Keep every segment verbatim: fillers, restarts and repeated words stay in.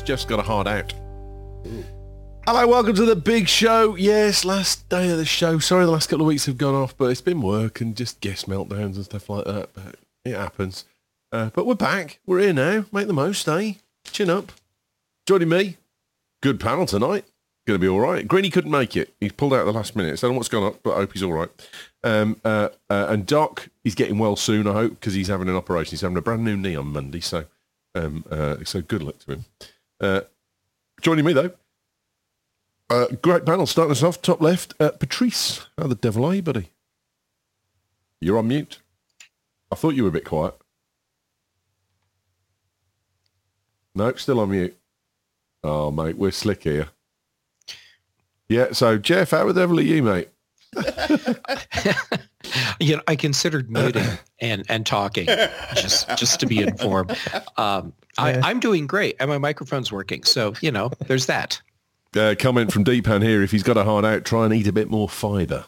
Jeff's got a hard out. Ooh. Hello, welcome to the big show. Yes, last day of the show. Sorry the last couple of weeks have gone off, but it's been work and just guest meltdowns and stuff like that. But it happens. Uh, but we're back. We're here now. Make the most, eh? Chin up. Joining me, good panel tonight. Going to be all right. Greeny couldn't make it. He's pulled out at the last minute. So I don't know what's gone on, but I hope he's all right. Um, uh, uh, and Doc, he's getting well soon, I hope, because he's having an operation. He's having a brand new knee on Monday, so um, uh, so good luck to him. Uh, joining me, though, uh, great panel. Starting us off, top left, uh, Patrice. How the devil are you, buddy? You're on mute. I thought you were a bit quiet. Nope, still on mute. Oh, mate, we're slick here. Yeah, so, Jeff, how the devil are you, mate? You know, I considered muting and, and talking just just to be informed. Um, I, I'm doing great, and my microphone's working. So, you know, there's that. Uh, comment from Deepan here. If he's got a hard out, try and eat a bit more fibre.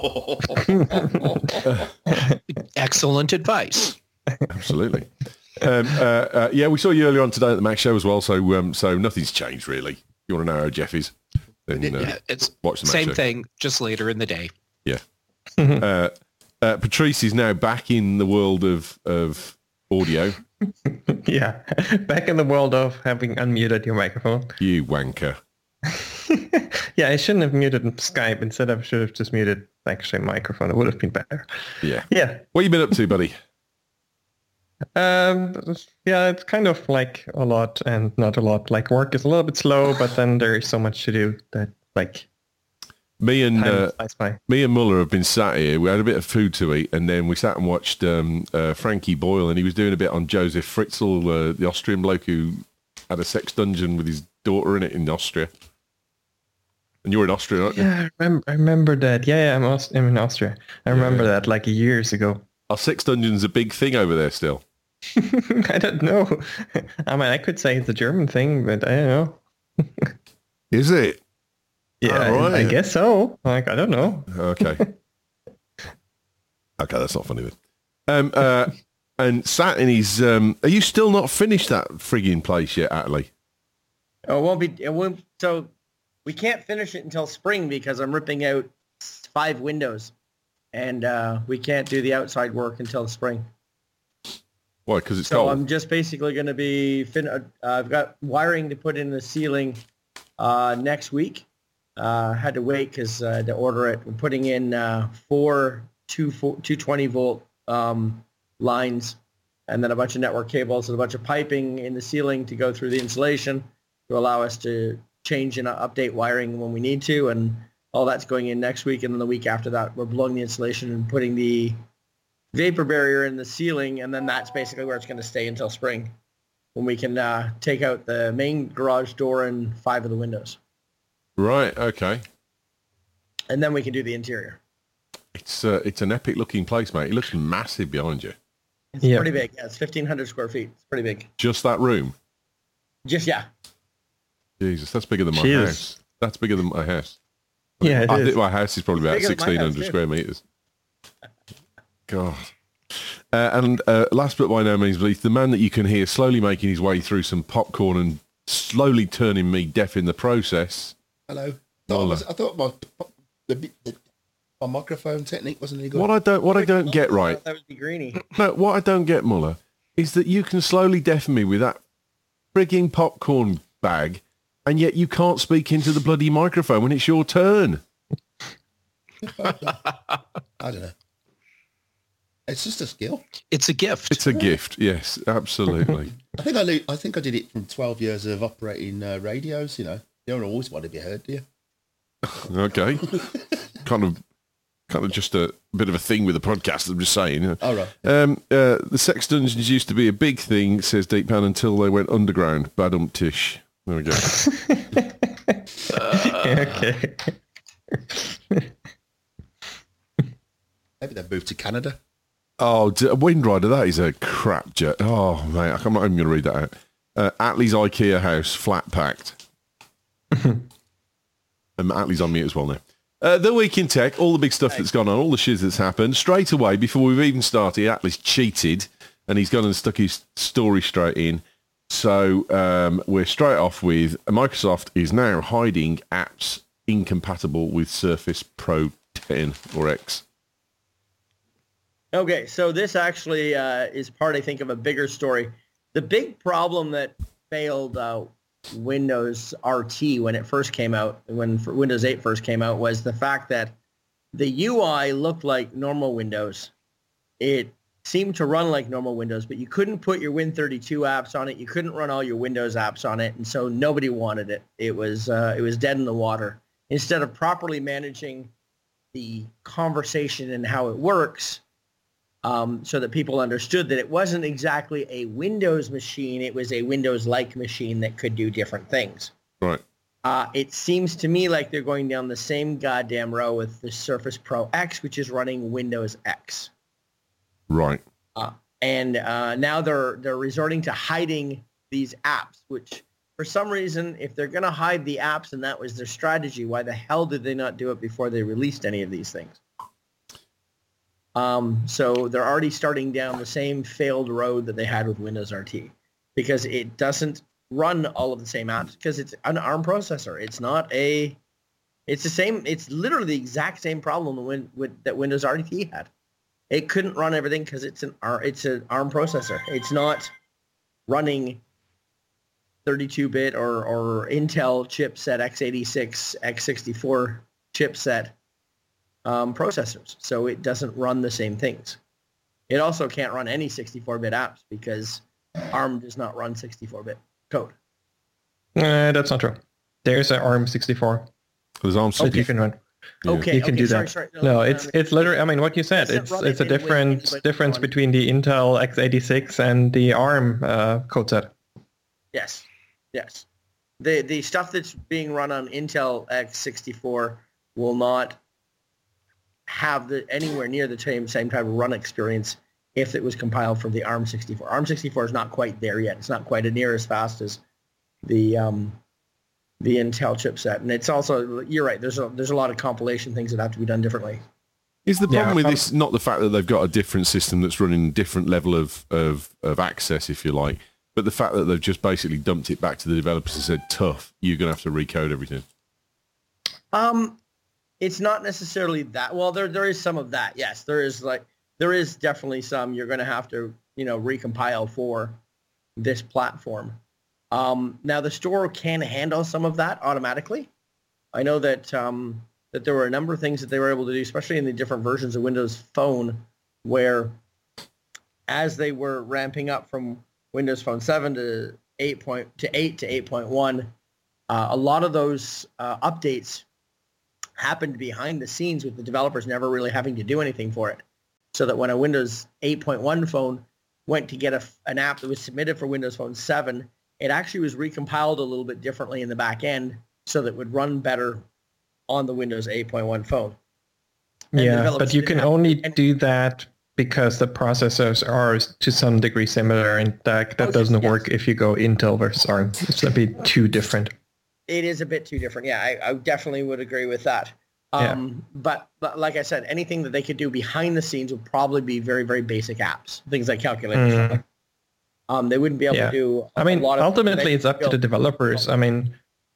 Excellent advice. Absolutely. Um, uh, uh, yeah, we saw you earlier on today at the Mac Show as well, so um, so nothing's changed, really. You want to know how Jeff is? Then, uh, yeah, it's watch the Mac same Show. thing, just later in the day. Yeah. uh, uh, Patrice is now back in the world of, of audio. Yeah, back in the world of having unmuted your microphone. You wanker. Yeah, I shouldn't have muted Skype. Instead, I should have just muted actually microphone. It would have been better. Yeah. Yeah. What you been up to, buddy? Um, yeah, it's kind of like a lot and not a lot. Like work is a little bit slow, but then there is so much to do that like me and uh, by. me and Muller have been sat here. We had a bit of food to eat, and then we sat and watched um, uh, Frankie Boyle, and he was doing a bit on Joseph Fritzl, uh, the Austrian bloke who had a sex dungeon with his daughter in it in Austria. And you're in Austria, aren't you? Yeah, I remember, I remember that. Yeah, yeah I'm, Aust- I'm in Austria. I remember yeah. that like years ago. Are sex dungeons a big thing over there still? I don't know. I mean, I could say it's a German thing, but I don't know. Is it? Yeah, oh, right. I, I guess so. Like, I don't know. Okay. Okay, that's not funny then. Um, uh, and sat in his... Um, are you still not finished that frigging place yet, Atlee? Oh, it won't be... It won't, so we can't finish it until spring because I'm ripping out five windows. And uh, we can't do the outside work until spring. Why? Because it's so cold? I'm just basically going to be... Fin- uh, I've got wiring to put in the ceiling uh, next week. Uh, had to wait because uh, to order it. We're putting in uh, four two twenty volt um, lines and then a bunch of network cables and a bunch of piping in the ceiling to go through the insulation to allow us to change and update wiring when we need to. And all that's going in next week. And then the week after that, we're blowing the insulation and putting the vapor barrier in the ceiling. And then that's basically where it's going to stay until spring when we can uh, take out the main garage door and five of the windows. Right, okay. And then we can do the interior. It's uh, it's an epic looking place, mate. It looks massive behind you. It's yeah. pretty big. Yeah, it's fifteen hundred square feet. It's pretty big. Just that room? Just, yeah. Jesus, that's bigger than my Jeez. house. That's bigger than my house. Yeah, it I is. think my house is probably about sixteen hundred house, square metres. God. Uh, and uh, last but by no means least, the man that you can hear slowly making his way through some popcorn and slowly turning me deaf in the process. Hello. Thought was, I thought my the, the, my microphone technique wasn't any good. What I don't what I don't get right. That would be Greeny. No, what I don't get, Muller, is that you can slowly deafen me with that frigging popcorn bag, and yet you can't speak into the bloody microphone when it's your turn. I don't know. It's just a skill. It's a gift. It's a gift. Yes, absolutely. I think I lo- I think I did it from twelve years of operating uh, radios. You know, you don't always want to be heard, do you? Okay. kind of, kind of just a bit of a thing with the podcast. I'm just saying. All right. Um, uh, the sex dungeons used to be a big thing, says Deep Pan, until they went underground. Badum-tish. There we go. Okay. Maybe they moved to Canada. Oh, d- Wind Rider, that is a crap jet. Oh, mate, I'm not even going to read that out. Uh, Atlee's IKEA house, flat packed. And Atlee's on mute as well now. Uh, the Week in Tech, all the big stuff that's gone on, all the shiz that's happened. Straight away, before we've even started, Atlee's cheated, and he's gone and stuck his story straight in. So um, we're straight off with Microsoft is now hiding apps incompatible with Surface Pro ten or X. Okay, so this actually uh, is part, I think, of a bigger story. The big problem that failed uh, Windows R T when it first came out, when Windows eight first came out, was the fact that the U I looked like normal Windows. It seemed to run like normal Windows, but you couldn't put your Win thirty-two apps on it. You couldn't run all your Windows apps on it, and so nobody wanted it. It was uh, it was dead in the water. Instead of properly managing the conversation and how it works, um, so that people understood that it wasn't exactly a Windows machine, it was a Windows-like machine that could do different things. Right. Uh, it seems to me like they're going down the same goddamn row with the Surface Pro X, which is running Windows X. Right. Uh, and uh, now they're they're resorting to hiding these apps, which for some reason, if they're going to hide the apps and that was their strategy, why the hell did they not do it before they released any of these things? Um, so they're already starting down the same failed road that they had with Windows R T, because it doesn't run all of the same apps because it's an ARM processor. It's not a, it's the same, it's literally the exact same problem when, with, that Windows R T had. It couldn't run everything because it's an it's an ARM processor. It's not running thirty-two bit or, or Intel chipset x eighty-six, x sixty-four chipset um, processors. So it doesn't run the same things. It also can't run any sixty-four bit apps because ARM does not run sixty-four bit code. Uh, that's not true. There's an ARM sixty-four There's ARM that you can run. Yeah. Okay, You can okay, do sorry, that. sorry. No, no it's no, it's literally. I mean, what you said. Doesn't It's run it's a it in different Windows, but difference on- between the Intel x eighty-six and the ARM uh, code set. Yes, yes. The the stuff that's being run on Intel x sixty-four will not have the anywhere near the same same type of run experience if it was compiled from the ARM sixty-four. ARM sixty-four is not quite there yet. It's not quite near as fast as the um, the Intel chipset, and it's also, you're right. There's a there's a lot of compilation things that have to be done differently. Is the problem Yeah, with um, this not the fact that they've got a different system that's running a different level of, of, of access, if you like, but the fact that they've just basically dumped it back to the developers and said, tough, you're going to have to recode everything? Um, it's not necessarily that. Well, there there is some of that. Yes, there is like there is definitely some you're going to have to you know recompile for this platform. Um, now the store can handle some of that automatically. I know that um, that there were a number of things that they were able to do, especially in the different versions of Windows Phone, where as they were ramping up from Windows Phone seven to eight point to eight to eight point one, uh, a lot of those uh, updates happened behind the scenes with the developers never really having to do anything for it. So that when a Windows eight point one phone went to get a, an app that was submitted for Windows Phone seven, it actually was recompiled a little bit differently in the back end so that it would run better on the Windows eight point one phone. And Yeah, developers but you didn't can have- only and- do that because the processors are to some degree similar, and that, that Oh, doesn't yes. work if you go Intel versus ARM. It's a bit too different. It is a bit too different. Yeah, I, I definitely would agree with that. Um, but, but like I said, anything that they could do behind the scenes would probably be very, very basic apps, things like calculators. Mm. Um, they wouldn't be able Yeah. to do a I mean, lot of ultimately, it's up to the developers. I mean,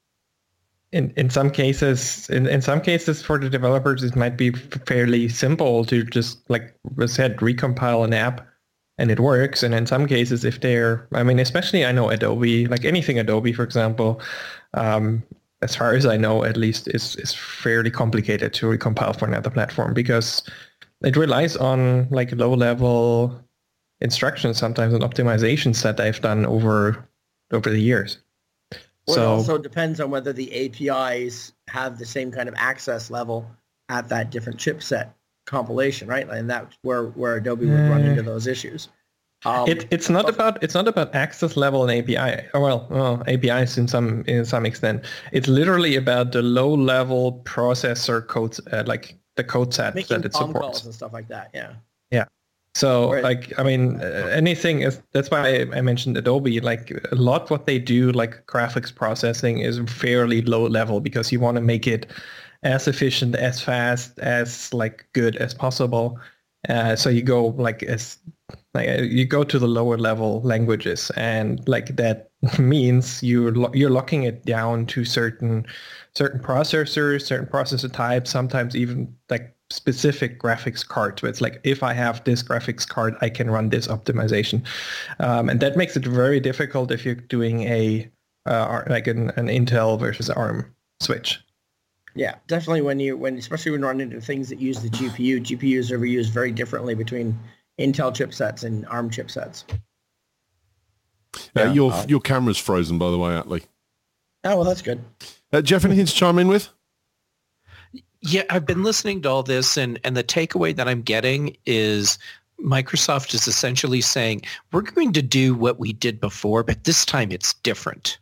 in in some cases, in, in some cases for the developers, it might be fairly simple to just, like I said, recompile an app and it works. And in some cases, if they're, I mean, especially I know Adobe, like anything Adobe, for example, um, as far as I know, at least, is is fairly complicated to recompile for another platform because it relies on like low level instructions sometimes and optimizations that they've done over over the years. Well, So it also depends on whether the A P Is have the same kind of access level at that different chipset compilation, right? And that's where, where Adobe would run Uh, into those issues. Um, it, it's not about it's not about access level and A P I. Oh, well, well, A P Is in some in some extent. It's literally about the low level processor code, uh, like the code set making that it palm supports. calls and stuff like that. Yeah. So, Right. like, I mean, uh, anything is, that's why I, I mentioned Adobe, like a lot what they do, like graphics processing is fairly low level because you want to make it as efficient, as fast, as like good as possible. Uh, so you go like as like uh, you go to the lower level languages, and like that means you're lo- you're locking it down to certain certain processors, certain processor types, sometimes even like specific graphics cards. Where it's like, if I have this graphics card, I can run this optimization, um, and that makes it very difficult if you're doing a uh, like an, an Intel versus ARM switch. Yeah, definitely when you when especially when you run into things that use the G P U, G P Us are used very differently between Intel chipsets and ARM chipsets. Uh, Yeah. your your camera's frozen, by the way, Atlee. Oh well, that's good. Uh, Jeff, anything to chime in with? Yeah, I've been listening to all this, and, and the takeaway that I'm getting is Microsoft is essentially saying, we're going to do what we did before, but this time it's different.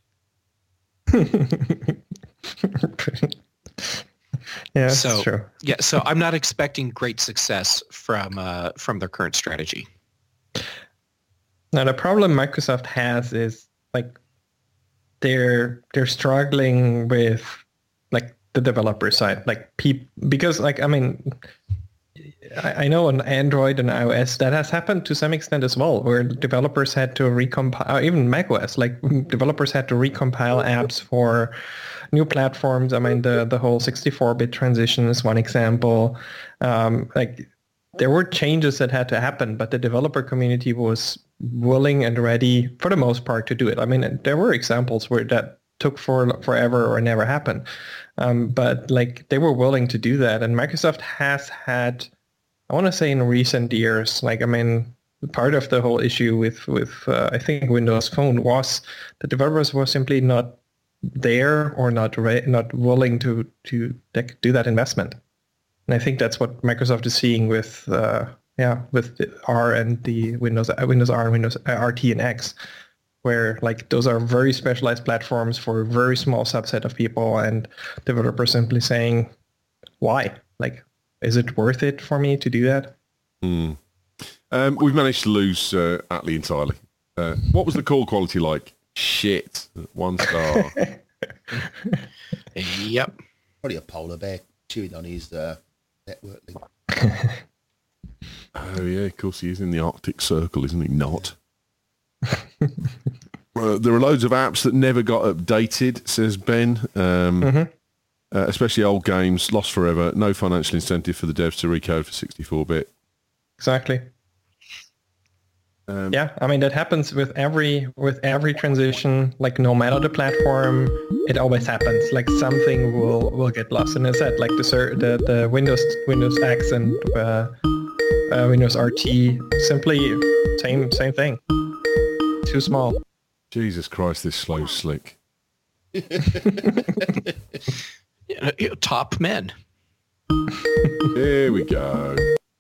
Yeah, So- that's true. Yeah, so I'm not expecting great success from uh, from their current strategy. Now the problem Microsoft has is like they're they're struggling with like the developer side, like peop because like I mean I, I know on Android and iOS that has happened to some extent as well, where developers had to recompile, even macOS, like developers had to recompile apps for new platforms. I mean, the the whole sixty-four bit transition is one example. Um, like there were changes that had to happen, but the developer community was willing and ready for the most part to do it. I mean, there were examples where that took for forever or never happened, um, but like they were willing to do that. And Microsoft has had, I want to say in recent years, like I mean, part of the whole issue with with uh, I think Windows Phone was the developers were simply not there or not re- not willing to to like, do that investment. And I think that's what Microsoft is seeing with uh, yeah with the R and the Windows uh, Windows R and Windows uh, R T and X, where like those are very specialized platforms for a very small subset of people, and developers simply saying, why? Like, is it worth it for me to do that? Mm. Um, we've managed to lose uh, Atlee entirely. Uh, what was the call quality like? Shit. One star. Yep. Probably a polar bear chewing on his uh, network link. Oh, yeah, of course he is in the Arctic Circle, isn't he? Not. uh, there are loads of apps that never got updated, says Ben. Um, Mm-hmm. uh, especially old games, lost forever. No financial incentive for the devs to recode for sixty-four bit. Exactly. Um, Yeah, I mean that happens with every with every transition. Like no matter the platform, it always happens. Like something will will get lost. And as I said, like the ser- the, the Windows Windows X and uh, uh, Windows R T, simply same same thing. Too small. Jesus Christ, this slow slick. You know, you know, top men. Here we go.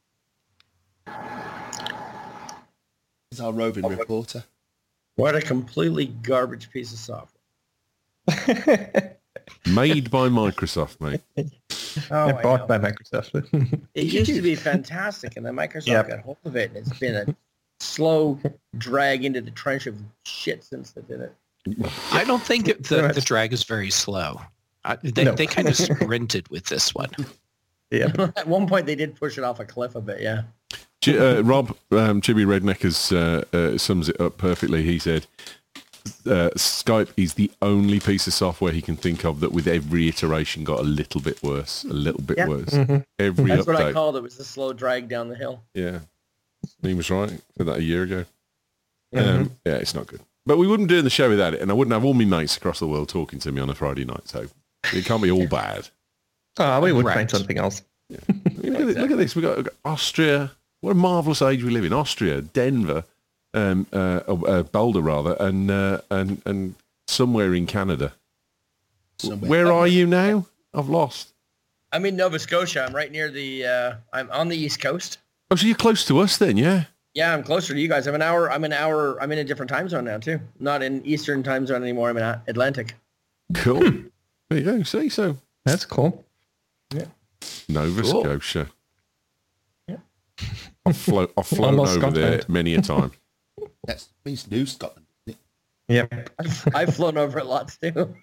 He's our roving reporter. What a completely garbage piece of software. Made by Microsoft, mate. Oh, And I bought know. by Microsoft. It used to be fantastic, and then Microsoft Yep. got hold of it, and it's been a slow drag into the trench of shit since they did it. I don't think it, the, the drag is very slow. Uh, they No. they kind of sprinted with this one. Yeah. At one point, they did push it off a cliff a bit, yeah. Ch- uh, Rob, um, Chibi Redneck has, uh, uh, sums it up perfectly. He said, uh, Skype is the only piece of software he can think of that with every iteration got a little bit worse, a little bit Yeah. worse. Mm-hmm. Every That's what I update. called it, was the slow drag down the hill. Yeah. He was right. Said that a year ago. Mhm. Um, yeah, it's not good. But we wouldn't do the show without it, and I wouldn't have all my mates across the world talking to me on a Friday night, so it can't be all bad. Oh, we would Right. find something else. I mean, look, at this, look at this. We've got, we've got Austria. What a marvellous age we live in. Austria, Denver, um, uh, uh, Boulder, rather, and, uh, and, and somewhere in Canada. Somewhere. Where are you now? I've lost. I'm in Nova Scotia. I'm right near the, uh, I'm on the East Coast. Oh, so you're close to us then, yeah? Yeah, I'm closer to you guys. I'm an hour, I'm an hour, I'm in a different time zone now, too. Not in Eastern time zone anymore. I'm in A- Atlantic. Cool. There you go. See, so That's cool. Nova Cool. Scotia. Yeah. I've, flo- I've flown Almost over there Scotland. many a time. That means New Scotland, isn't Yep. I've, I've flown over it lots, too.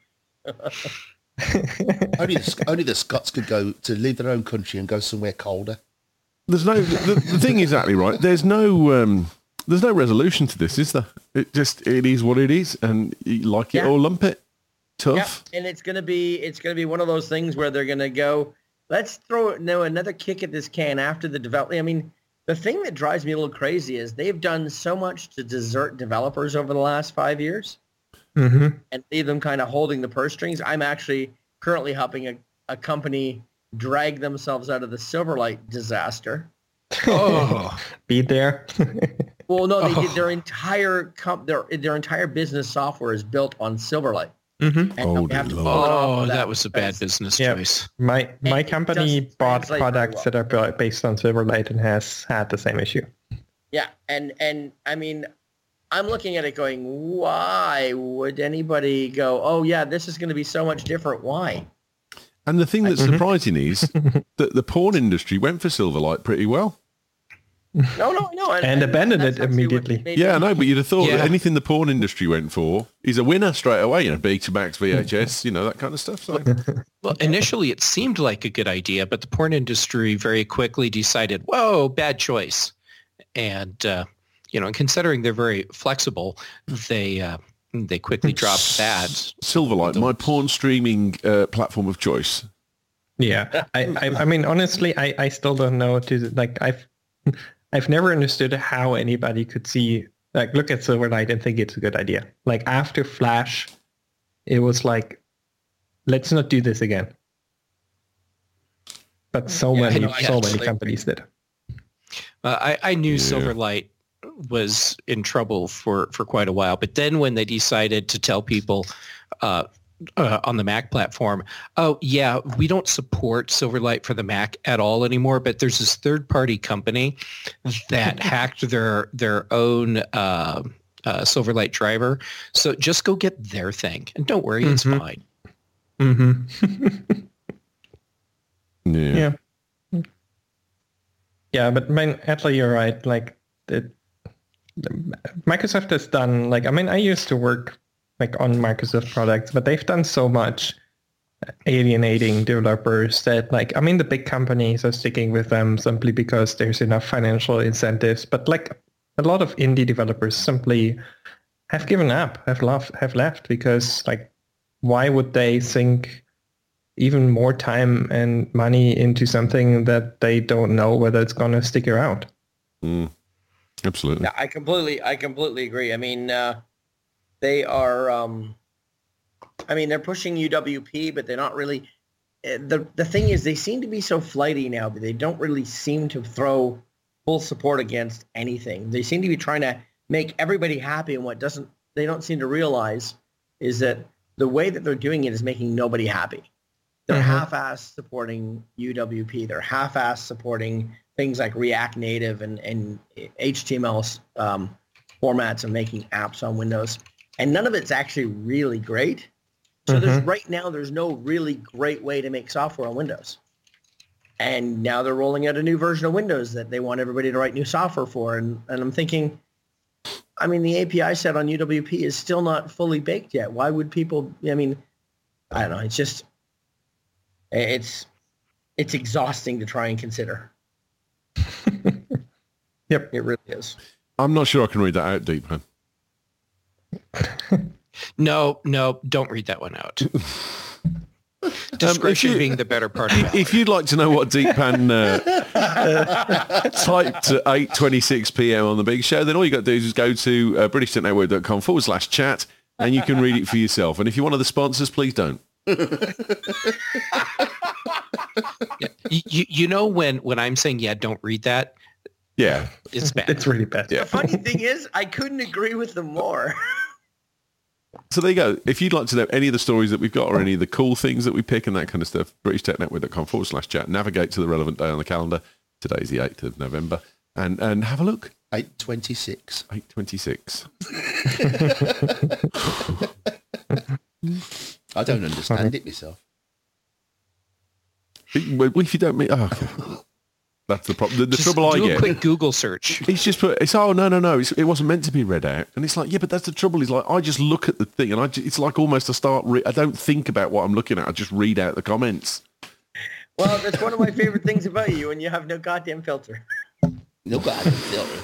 it? Only the, Sc- only the Scots could go to leave their own country and go somewhere colder. There's no. The, the thing is exactly right. There's no. Um, there's no resolution to this, is there? It just it is what it is, and you like it Yeah. or lump it. Tough. Yeah, and it's gonna be it's gonna be one of those things where they're gonna go, let's throw no another kick at this can after the development. I mean, the thing that drives me a little crazy is they've done so much to desert developers over the last five years Mm-hmm. and leave them kind of holding the purse strings. I'm actually currently helping a, a company drag themselves out of the Silverlight disaster. Oh, Be there. Well, no, they Oh. did their entire comp, their their entire business software is built on Silverlight. mm-hmm. And Oh, we have to dear pull it off oh, of that was a bad because- business Yeah. choice. My my it company doesn't bought translate very products well. that are bu- based on Silverlight and has had the same issue. Yeah, and and I mean, I'm looking at it going, why would anybody go, oh yeah, this is going to be so much different? Why? And the thing that's Mhm. surprising is that the porn industry went for Silverlight pretty well. No, no, no. And abandoned that's it actually what immediately. made Yeah, I me- know, but you'd have thought Yeah. that anything the porn industry went for is a winner straight away. You know, Betamax, V H S, you know, that kind of stuff. So. Well, initially it seemed like a good idea, but the porn industry very quickly decided, whoa, bad choice. And, uh, you know, and considering they're very flexible, they uh, they quickly dropped that. Silverlight, my porn streaming uh, platform of choice. Yeah, I, I, I mean, honestly, I, I still don't know. To like, I've, I've never understood how anybody could see, like, look at Silverlight and think it's a good idea. Like after Flash, it was like, let's not do this again. But so Yeah, many, no, I so many absolutely companies did. Uh, I, I knew Yeah. Silverlight was in trouble for, for quite a while, but then when they decided to tell people uh, uh, on the Mac platform, oh yeah, we don't support Silverlight for the Mac at all anymore, but there's this third-party company that hacked their their own uh, uh, Silverlight driver, so just go get their thing, and don't worry, it's Mhm. fine. Mm-hmm. Yeah. Yeah. Yeah, but I mean, actually, you're right. Like, it, Microsoft has done, like, I mean, I used to work like on Microsoft products, but they've done so much alienating developers that, like, I mean, the big companies are sticking with them simply because there's enough financial incentives. But like a lot of indie developers simply have given up, have left, have left because, like, why would they sink even more time and money into something that they don't know whether it's going to stick around? Mm. Absolutely. Yeah, I completely, I completely agree. I mean, uh, they are, um, I mean, they're pushing U W P, but they're not really. uh, The the thing is, they seem to be so flighty now, but they don't really seem to throw full support against anything. They seem to be trying to make everybody happy, and what doesn't they don't seem to realize is that the way that they're doing it is making nobody happy. They're Mhm. half-ass supporting U W P. They're half-ass supporting things like React Native and, and H T M L um, formats and making apps on Windows. And none of it's actually really great. So there's right now, there's no really great way to make software on Windows. And now they're rolling out a new version of Windows that they want everybody to write new software for. And, and I'm thinking, I mean, the A P I set on U W P is still not fully baked yet. Why would people, I mean, I don't know. It's just, it's, it's exhausting to try and consider. Yep. It really is. I'm not sure I can read that out, Deep Man. No, no, don't read that one out. Discretion Um, you- being the better part of it. If you'd like to know what Deepan uh, typed at eight twenty-six p.m. on the Big Show, then all you got to do is just go to uh, britishtechnetwork.com forward slash chat, and you can read it for yourself. And if you're one of the sponsors, please don't. Yeah. You, you, you know when, when I'm saying, yeah, don't read that, Yeah. it's bad. It's really bad. Yeah. The funny thing is, I couldn't agree with them more. So there you go. If you'd like to know any of the stories that we've got or any of the cool things that we pick and that kind of stuff, britishtechnetwork.com forward slash chat, navigate to the relevant day on the calendar. Today's the eighth of November. And and have a look. eight twenty-six. eight twenty-six. I don't understand it myself. Well, if you don't mean... Oh, okay. That's the problem. The, the Just trouble I do a get... quick Google search. He's just put, it's, oh, no, no, no, it's, it wasn't meant to be read out. And it's like, yeah, but that's the trouble. Is like, I just look at the thing and I, ju- it's like almost I start, re- I don't think about what I'm looking at. I just read out the comments. Well, that's one of my favorite things about you, and you have no goddamn filter. No goddamn filter.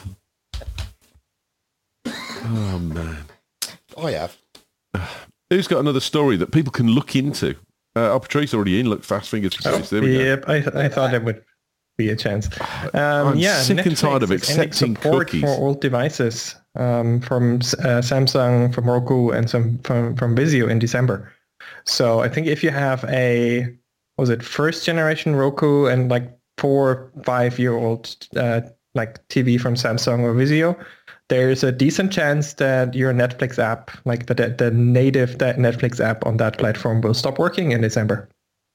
Oh, man. I have. Who's got another story that people can look into? Uh, oh, Patrice already in. Look, fast fingers. Patrice. There we go. Yep, I, I thought that would be a chance. Um, I'm yeah, sick and Netflix tired of is ending accepting support cookies. for old devices um, from uh, Samsung, from Roku, and some from, from Vizio in December. So I think if you have a, what was it, first generation Roku and like four, five year old uh, like T V from Samsung or Vizio, there's a decent chance that your Netflix app, like the the native that Netflix app on that platform, will stop working in December.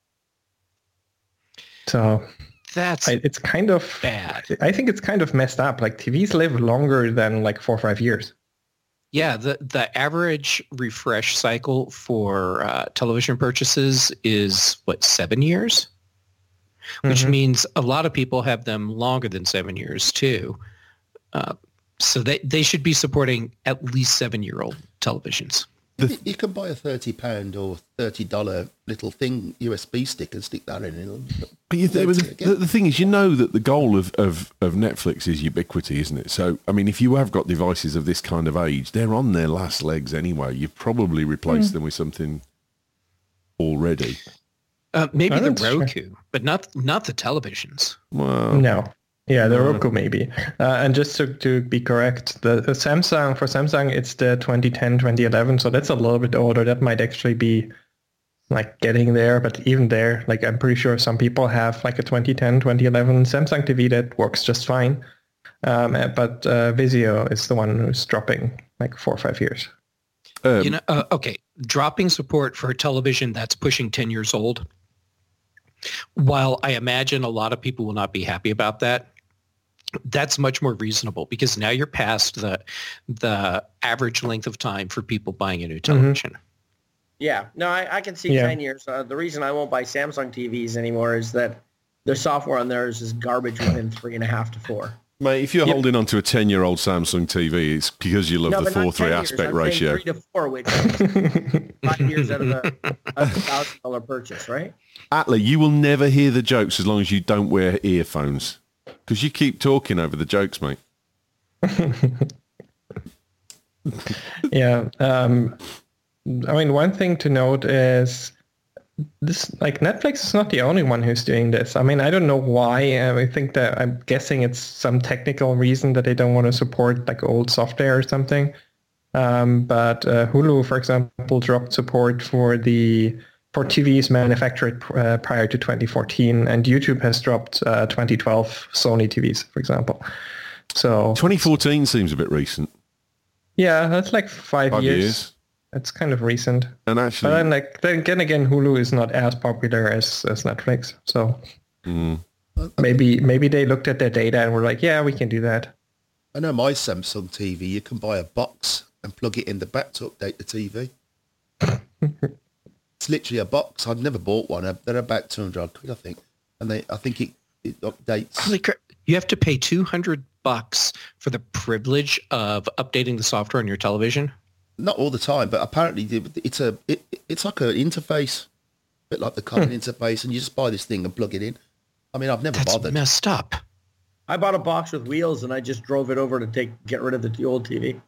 So That's I, it's kind of bad. I think it's kind of messed up. Like T Vs live longer than like four or five years. Yeah, the, the average refresh cycle for uh, television purchases is, what, seven years? Which Mhm. means a lot of people have them longer than seven years, too. Uh, so they, they should be supporting at least seven-year-old televisions. You, you can buy a thirty pound or thirty dollar little thing, U S B stick, and stick that in. It'll, But you th- Let's the, get- the, the thing is, you know that the goal of, of, of Netflix is ubiquity, isn't it? So, I mean, if you have got devices of this kind of age, they're on their last legs anyway. You've probably replaced them with something already. Uh, maybe Oh, the that's true. Roku, but not not the televisions. Well, No. Yeah, the Uh, Roku maybe. Uh, and just to, to be correct, the, the Samsung, for Samsung, it's the twenty ten, twenty eleven. So that's a little bit older. That might actually be like getting there. But even there, like I'm pretty sure some people have like a twenty ten, twenty eleven Samsung T V that works just fine. Um, uh, but uh, Vizio is the one who's dropping like four or five years. um, You know, uh, okay, dropping support for a television that's pushing ten years old. While I imagine a lot of people will not be happy about that, that's much more reasonable because now you're past the the average length of time for people buying a new television. Yeah, no, I, I can see Yeah. ten years. Uh, the reason I won't buy Samsung T Vs anymore is that the software on theirs is garbage within three and a half to four. mate, if you're Yep. holding on to a ten-year-old Samsung T V, it's because you love No, the but not four three ten years. aspect I'm saying ratio. Three to four, which is five years out of a, a thousand dollar purchase, right? Atlee, you will never hear the jokes as long as you don't wear earphones. Because you keep talking over the jokes, mate. Yeah. Um, I mean, one thing to note is this, like Netflix is not the only one who's doing this. I mean, I don't know why. Uh, I think that I'm guessing it's some technical reason that they don't want to support like old software or something. Um, but uh, Hulu, for example, dropped support for the for T Vs manufactured uh, prior to twenty fourteen, and YouTube has dropped uh, twenty twelve Sony T Vs, for example. So twenty fourteen seems a bit recent. yeah, that's like five, Five years. years. It's kind of recent. And But actually, then, like, then again, again, Hulu is not as popular as, as Netflix. So mm, maybe maybe they looked at their data and were like, yeah, we can do that. I know my Samsung T V, you can buy a box and plug it in the back to update the T V. It's literally a box. I've never bought one. They're about two hundred quid, I think. And they, I think it, it updates. Holy crap. You have to pay two hundred bucks for the privilege of updating the software on your television? Not all the time, but apparently it's a it, it's like an interface, a bit like the common interface, and you just buy this thing and plug it in. I mean, I've never That's bothered. messed up. I bought a box with wheels and I just drove it over to take get rid of the old T V.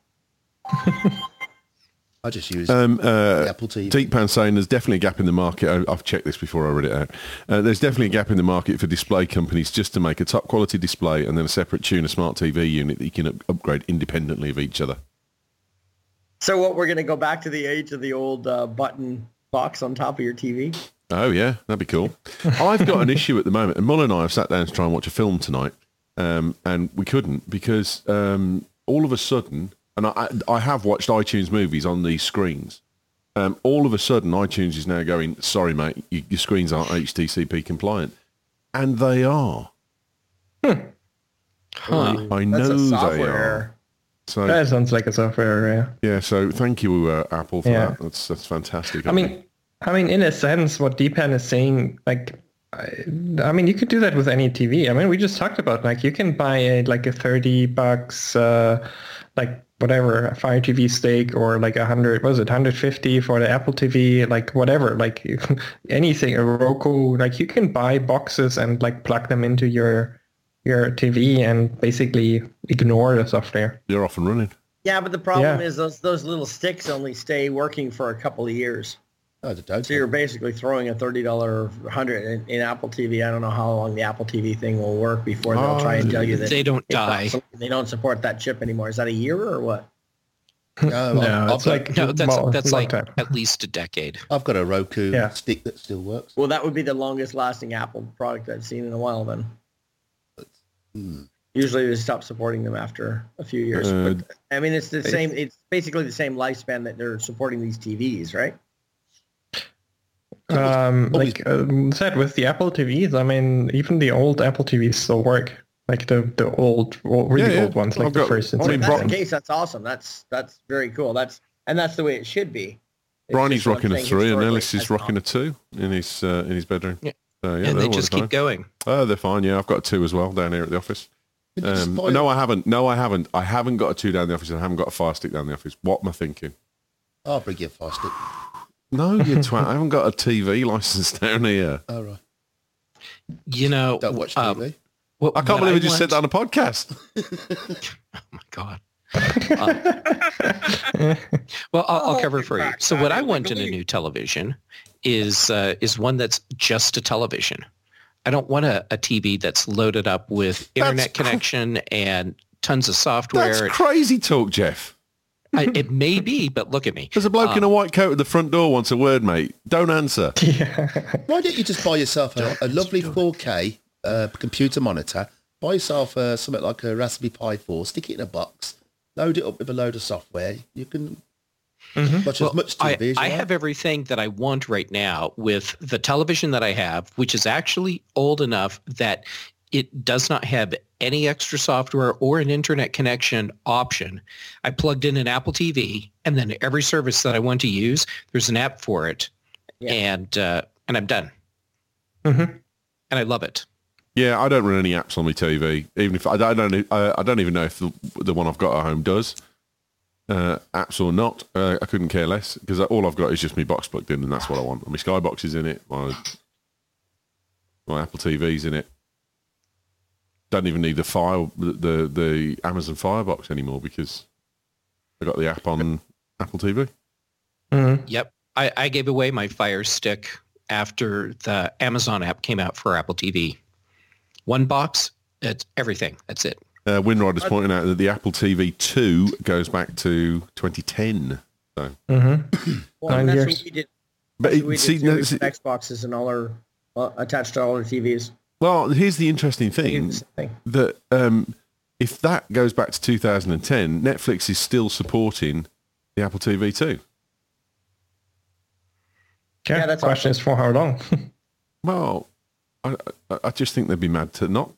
I just use um, uh, the Apple T V. Deep Pan saying there's definitely a gap in the market. I, I've checked this before I read it out. Uh, there's definitely a gap in the market for display companies just to make a top quality display and then a separate tuner smart T V unit that you can up- upgrade independently of each other. So what, we're going to go back to the age of the old uh, button box on top of your T V? Oh, yeah, that'd be cool. I've got an issue at the moment, and Mull and I have sat down to try and watch a film tonight, um, and we couldn't because um, all of a sudden, and I, I have watched iTunes movies on these screens, um, all of a sudden iTunes is now going, sorry, mate, you, your screens aren't H T C P compliant. And they are. Huh. I That's know a they software are. error. So, That sounds like a software error. yeah, so thank you, uh, Apple, for Yeah. that. That's, that's fantastic. I mean, I mean, in a sense, what Deepan is saying, like, I, I mean, you could do that with any T V. I mean, we just talked about like you can buy a like a thirty bucks uh, like whatever, a Fire T V stick or like a hundred, was it one hundred fifty for the Apple T V, like whatever, like anything, a Roku, like you can buy boxes and like plug them into your your T V and basically ignore the software. You're off and running. Yeah, but the problem Yeah. is those those little sticks only stay working for a couple of years. I don't So you're basically throwing a thirty dollars or one hundred dollars in, in Apple T V. I don't know how long the Apple T V thing will work before they'll try and tell you that They don't it's not- die. they don't support that chip anymore. Is that a year or what? No, No, I've, it's I've like got, No, that's well, that's long like time. at least a decade. I've got a Roku Yeah. stick that still works. Well, that would be the longest lasting Apple product I've seen in a while then. Hmm. Usually they stop supporting them after a few years. Uh, but, I mean, it's the same. It's basically the same lifespan that they're supporting these T Vs, right? Um, Always- like um, said with the Apple T Vs, I mean, even the old Apple T Vs still work. Like the the old, old really Yeah, yeah. old ones, like I've the got- first and Well, I mean, if second that's the Bro- ones. case, that's awesome. That's that's very cool. That's and that's the way it should be. It's Bryony's just what I'm rocking a saying, three, and historically, Ellis is that's rocking not. a two in his uh, in his bedroom. Yeah. So, yeah, and they're they all just fine. keep going. Oh, they're fine. Yeah, I've got a two as well down here at the office. Could you just Um, buy- no, I haven't. No, I haven't. I haven't got a two down the office, and I haven't got a fire stick down the office. What am I thinking? I'll bring you a fire stick. No, you twat. I haven't got a T V license down here. All right. You know, Don't watch um, T V. what- I can't what believe I just said want- that on a podcast. Oh my god. Uh, well, I'll, I'll cover it for you. So, what I want in a new television is uh, is one that's just a television. I don't want a, a T V that's loaded up with internet cr- connection and tons of That's software. crazy talk, Jeff. I, it may be, but look at me. There's a bloke in a white coat at the front door wants a word, mate. Don't answer. Why don't you just buy yourself a, a lovely four K uh, computer monitor? Buy yourself uh, something like a Raspberry Pi four, stick it in a box, load it up with a load of software. You can watch Well, as much I, T V as you I like. have everything that I want right now with the television that I have, which is actually old enough that it does not have any extra software or an internet connection option. I plugged in an Apple T V, and then every service that I want to use, there's an app for it, Yeah. and uh, and I'm done. Mhm. And I love it. Yeah, I don't run any apps on my T V. Even if I, I don't, I, I don't even know if the, the one I've got at home does uh, apps or not. Uh, I couldn't care less because all I've got is just my box plugged in, and that's what I want. My Skybox is in it. My my Apple T V's in it. Don't even need the file, the the, the Amazon Firebox anymore because I got the app on Apple T V. Mhm. Yep. I, I gave away my Fire Stick after the Amazon app came out for Apple T V. One box, it's everything. That's it. Uh, Windrider's pointing out that the Apple T V two goes back to twenty ten. So, Mhm. Well, Nine and that's years. what we did. but That's it, what we see, did too no, with see- Xboxes and all our uh, attached to all our T Vs. well, here's the interesting We did thing the same thing. that um, if that goes back to two thousand ten, Netflix is still supporting the Apple T V two. Yeah, Yeah, that's question is for how long? Well, I, I, I just think they'd be mad to not.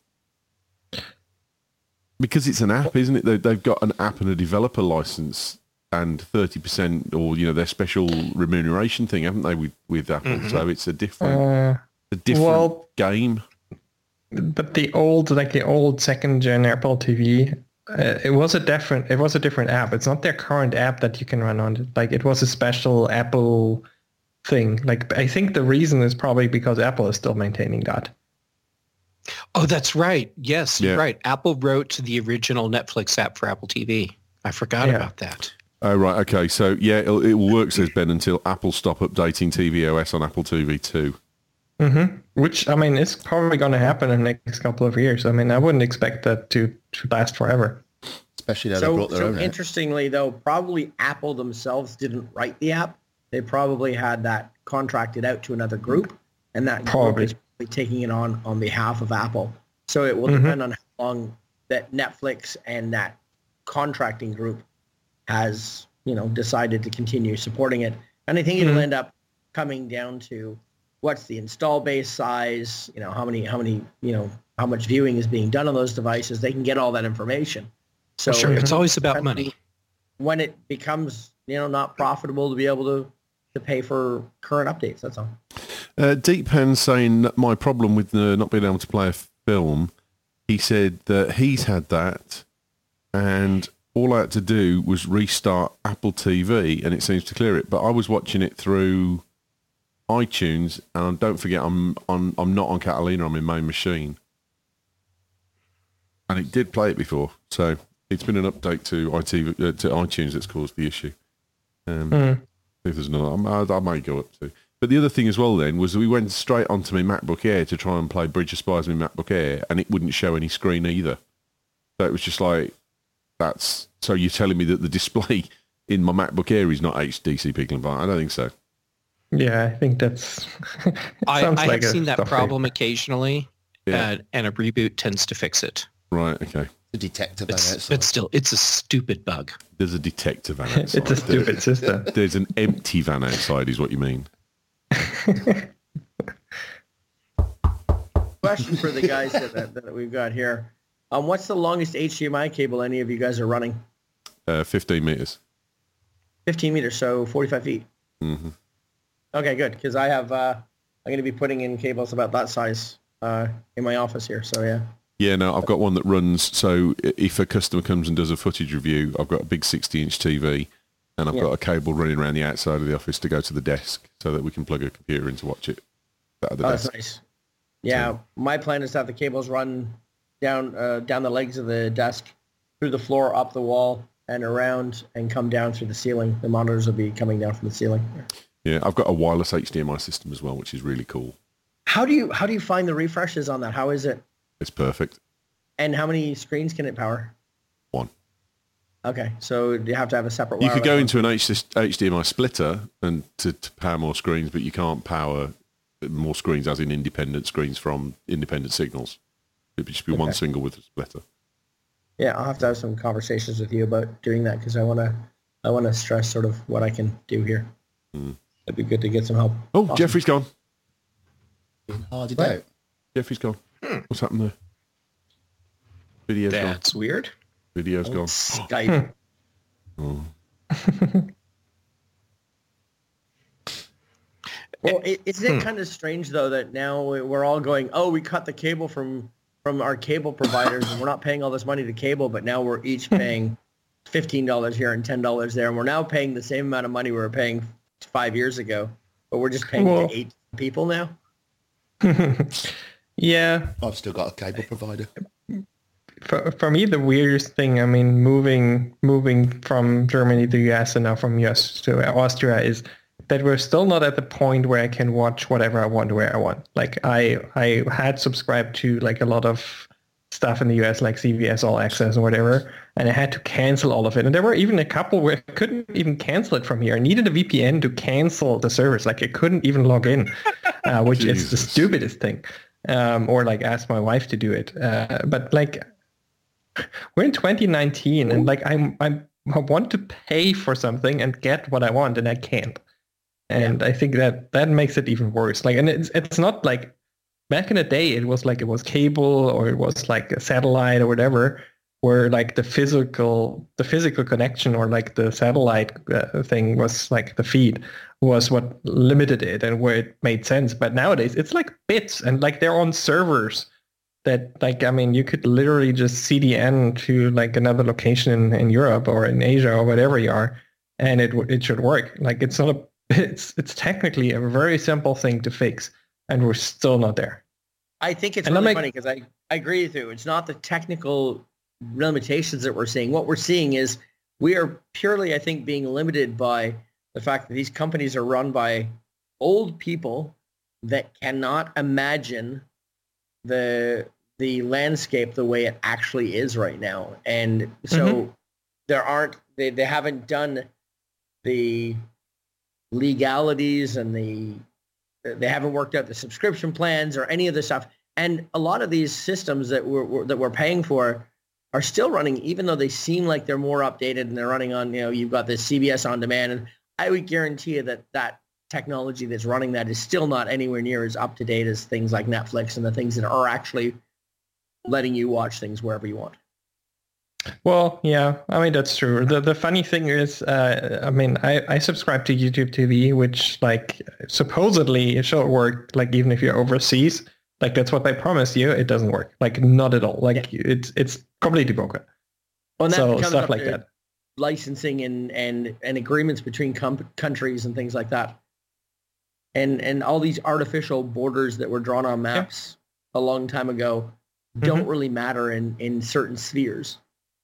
Because it's an app, isn't it? They, they've got an app and a developer license and thirty percent or, you know, their special remuneration thing, haven't they, with, with Apple? So it's a different, uh, a different well- game. but the old, like the old second gen Apple T V, uh, it was a different, it was a different app. It's not their current app that you can run on it. Like it was a special Apple thing. Like I think the reason is probably because Apple is still maintaining that. Oh, that's right. Yes, Yeah. you're right. Apple wrote the original Netflix app for Apple T V. I forgot Yeah. about that. Oh, right. Okay. So, yeah, it'll, it will work, says Ben, until Apple stop updating tvOS on Apple T V two. Mm-hmm. Which, I mean, it's probably going to happen in the next couple of years. I mean, I wouldn't expect that to, to last forever. Especially now they So, brought their so own out. interestingly, though, probably Apple themselves didn't write the app. They probably had that contracted out to another group, and that Probably. group is probably taking it on on behalf of Apple. So it will Mhm. depend on how long that Netflix and that contracting group has, you know, decided to continue supporting it. And I think it'll Mhm. end up coming down to what's the install base size, you know, how many, how many, you know, how much viewing is being done on those devices. They can get all that information. So Sure, it's it- always about money. when it becomes, you know, not profitable to be able to, to pay for current updates. That's all. Uh, Deep Pen saying that my problem with the not being able to play a film, he said that he's had that and all I had to do was restart Apple T V, and it seems to clear it. But I was watching it through iTunes, and don't forget, I'm on. I'm not on Catalina. I'm in main machine, and it did play it before. So it's been an update to I T V, uh, to iTunes that's caused the issue. Um, Mm. If there's another, I, I may go up to. But the other thing as well then was we went straight onto my MacBook Air to try and play Bridge of Spies with my MacBook Air, and it wouldn't show any screen either. So it was just like, that's so you're telling me that the display in my MacBook Air is not H D C P compliant? I don't think so. Yeah, I think that's. I, sounds I like have a seen that software. problem occasionally, Yeah. uh, and a reboot tends to fix it. Right, okay. The detector van It's, outside. but still, it's a stupid bug. There's a detector van outside. It's a stupid system. There's an empty van outside is what you mean. Question for the guys that, that, that we've got here. Um, what's the longest H D M I cable any of you guys are running? Uh, fifteen meters. fifteen meters, so forty-five feet. Mm-hmm. Okay, good, because I have, uh, I'm going to be putting in cables about that size uh, in my office here, so yeah. Yeah, no, I've got one that runs. So if a customer comes and does a footage review, I've got a big sixty-inch T V, and I've Yeah. got a cable running around the outside of the office to go to the desk, so that we can plug a computer in to watch it at the Oh, that's desk. nice. Yeah, my plan is to have the cables run down uh, down the legs of the desk, through the floor, up the wall, and around, and come down through the ceiling. The monitors will be coming down from the ceiling. Yeah, I've got a wireless H D M I system as well, which is really cool. How do you how do you find the refreshes on that? How is it? It's perfect. And how many screens can it power? One. Okay, so you have to have a separate. You could wireless go one. into an H D M I splitter and to, to power more screens, but you can't power more screens as in independent screens from independent signals. It would just be one Okay. single with a splitter. Yeah, I'll have to have some conversations with you about doing that because I want to I want to stress sort of what I can do here. Mm. It'd be good to get some help. Oh, Awesome. Jeffrey's gone. Harded Right. out. Jeffrey's gone. What's happened there? Video's That's weird. gone. Video's gone. Skype. Oh. Well, it, isn't it kind of strange though that now we're all going, oh, we cut the cable from from our cable providers, and we're not paying all this money to cable, but now we're each paying fifteen dollars here and ten dollars there, and we're now paying the same amount of money we were paying five years ago, but we're just paying Well- to eight people now. Yeah, I've still got a cable provider. for, for me the weirdest thing, I mean, moving moving from Germany to the U S and now from U S to Austria is that we're still not at the point where I can watch whatever I want where I want. Like I I had subscribed to like a lot of stuff in the U S like C B S All Access or whatever, and I had to cancel all of it. And there were even a couple where I couldn't even cancel it from here. I needed a V P N to cancel the service. Like I couldn't even log in, uh, which is the Jesus. stupidest thing. Um, or like ask my wife to do it. Uh, but like we're in twenty nineteen and like I'm, I'm, I want to pay for something and get what I want and I can't. And I think that that makes it even worse. Like, and it's, it's not like back in the day, it was like, it was cable or it was like a satellite or whatever, where like the physical, the physical connection or like the satellite uh, thing was like the feed was what limited it and where it made sense. But nowadays it's like bits and like they're on servers that like, I mean, you could literally just C D N to like another location in, in Europe or in Asia or whatever you are. And it w- it should work. Like it's not a, it's, it's technically a very simple thing to fix and we're still not there. I think it's And that really make- funny because I, I agree with you. It's not the technical limitations that we're seeing. What we're seeing is we are purely, I think, being limited by the fact that these companies are run by old people that cannot imagine the the landscape the way it actually is right now. And so Mhm. there aren't, they, they haven't done the legalities and the, they haven't worked out the subscription plans or any of this stuff. And a lot of these systems that we're, we're that we're paying for are still running, even though they seem like they're more updated and they're running on, you know, you've got this C B S On Demand. And I would guarantee you that that technology that's running that is still not anywhere near as up to date as things like Netflix and the things that are actually letting you watch things wherever you want. Well, yeah, I mean, that's true. The the funny thing is, uh, I mean, I, I subscribe to YouTube T V, which like supposedly it should work, like even if you're overseas. Like that's what they promise you. It doesn't work. Like not at all. Like it's it's completely broken. Well, and that so comes stuff up like to that. licensing and, and, and agreements between com- countries and things like that. And and all these artificial borders that were drawn on maps yeah. a long time ago don't mm-hmm. really matter in, in certain spheres.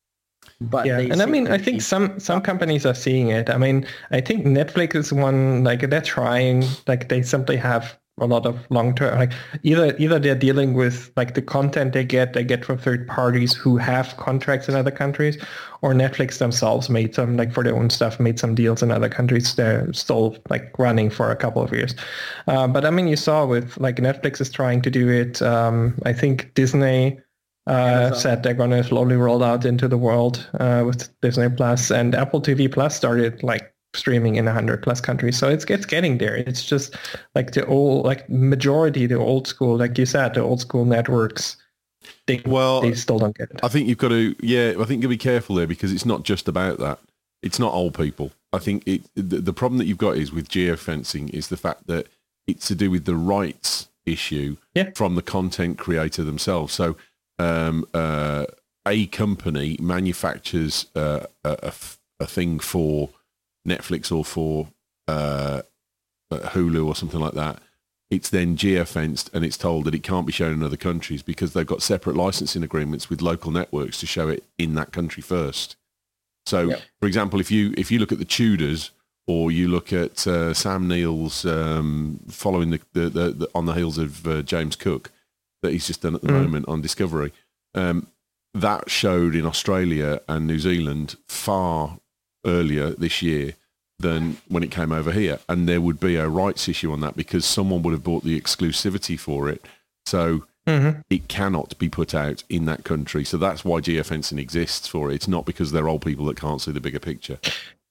But yeah, and I mean, I think some some companies are seeing it. I mean, I think Netflix is one, like they're trying, like they simply have a lot of long term, like either either they're dealing with like the content they get they get from third parties who have contracts in other countries, or Netflix themselves made some, like for their own stuff, made some deals in other countries. They're still like running for a couple of years. Uh, but I mean, you saw with like Netflix is trying to do it. Um, I think Disney uh, said they're going to slowly roll out into the world uh, with Disney Plus, and Apple T V Plus started like streaming in one hundred plus countries. So it's it's getting there. It's just like the old, like majority, the old school, like you said, the old school networks, they, well, they still don't get it. I think you've got to, yeah, I think you'll be careful there, because it's not just about that. It's not old people. I think it, the, the problem that you've got is with geofencing is the fact that it's to do with the rights issue yeah. from the content creator themselves. So um, uh, a company manufactures uh, a, a, a thing for Netflix or for uh, Hulu or something like that. It's then geofenced, and it's told that it can't be shown in other countries because they've got separate licensing agreements with local networks to show it in that country first. So, yep. for example, if you if you look at the Tudors, or you look at uh, Sam Neill's um, following the, the, the, the on the heels of uh, James Cook that he's just done at the mm. moment on Discovery, um, that showed in Australia and New Zealand far earlier this year than when it came over here, and there would be a rights issue on that because someone would have bought the exclusivity for it, so mm-hmm. it cannot be put out in that country. So that's why geofencing exists for it. It's not because they're old people that can't see the bigger picture.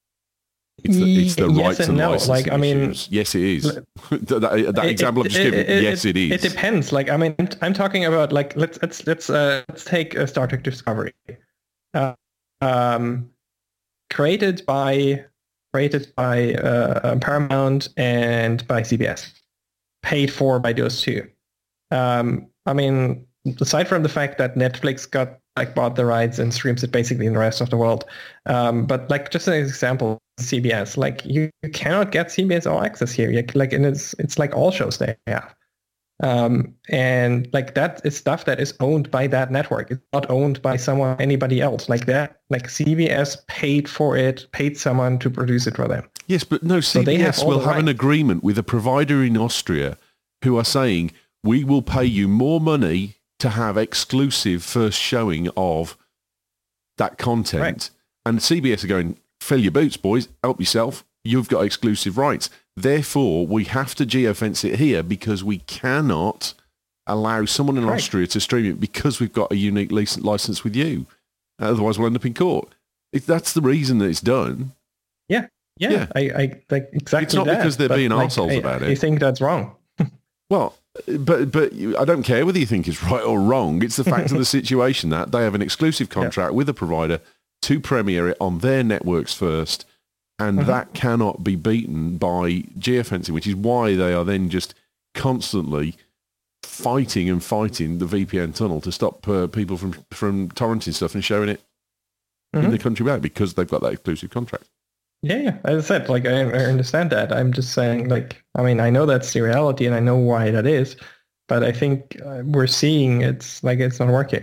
It's the, it's the yes rights and, and no. licensing like I mean issues. Yes, it is. that that, that it, example it, I've just given. It, it, yes, it is. It depends. Like I mean, I'm talking about like let's let's let's uh, let's take uh, Star Trek Discovery, uh, um, created by created by uh, Paramount and by C B S, paid for by those two. Um, I mean, aside from the fact that Netflix got like bought the rights and streams it basically in the rest of the world, um, but like just an example, C B S, like you, you cannot get C B S All Access here. You, like, and it's it's like all shows they have, um, and like that is stuff that is owned by that network. It's not owned by someone, anybody else. Like that, like C B S paid for it, paid someone to produce it for them. Yes, but no, C B S so have will have an agreement with a provider in Austria who are saying, we will pay you more money to have exclusive first showing of that content. Right. And C B S are going, fill your boots, boys, help yourself. You've got exclusive rights. Therefore, we have to geofence it here because we cannot allow someone in right. Austria to stream it because we've got a unique license with you. Otherwise, we'll end up in court. If that's the reason that it's done. Yeah, yeah, yeah. I, I like exactly It's not that, because they're being like, arseholes I, about it. You think that's wrong? Well, but but you, I don't care whether you think it's right or wrong. It's the fact of the situation that they have an exclusive contract yeah. with a provider to premiere it on their networks first, and mm-hmm. that cannot be beaten by geofencing, which is why they are then just constantly fighting and fighting the V P N tunnel to stop uh, people from, from torrenting stuff and showing it mm-hmm. in the country back because they've got that exclusive contract. Yeah, yeah. As I said, like I, I understand that. I'm just saying, like, I mean, I know that's the reality, and I know why that is, but I think uh, we're seeing it's like it's not working.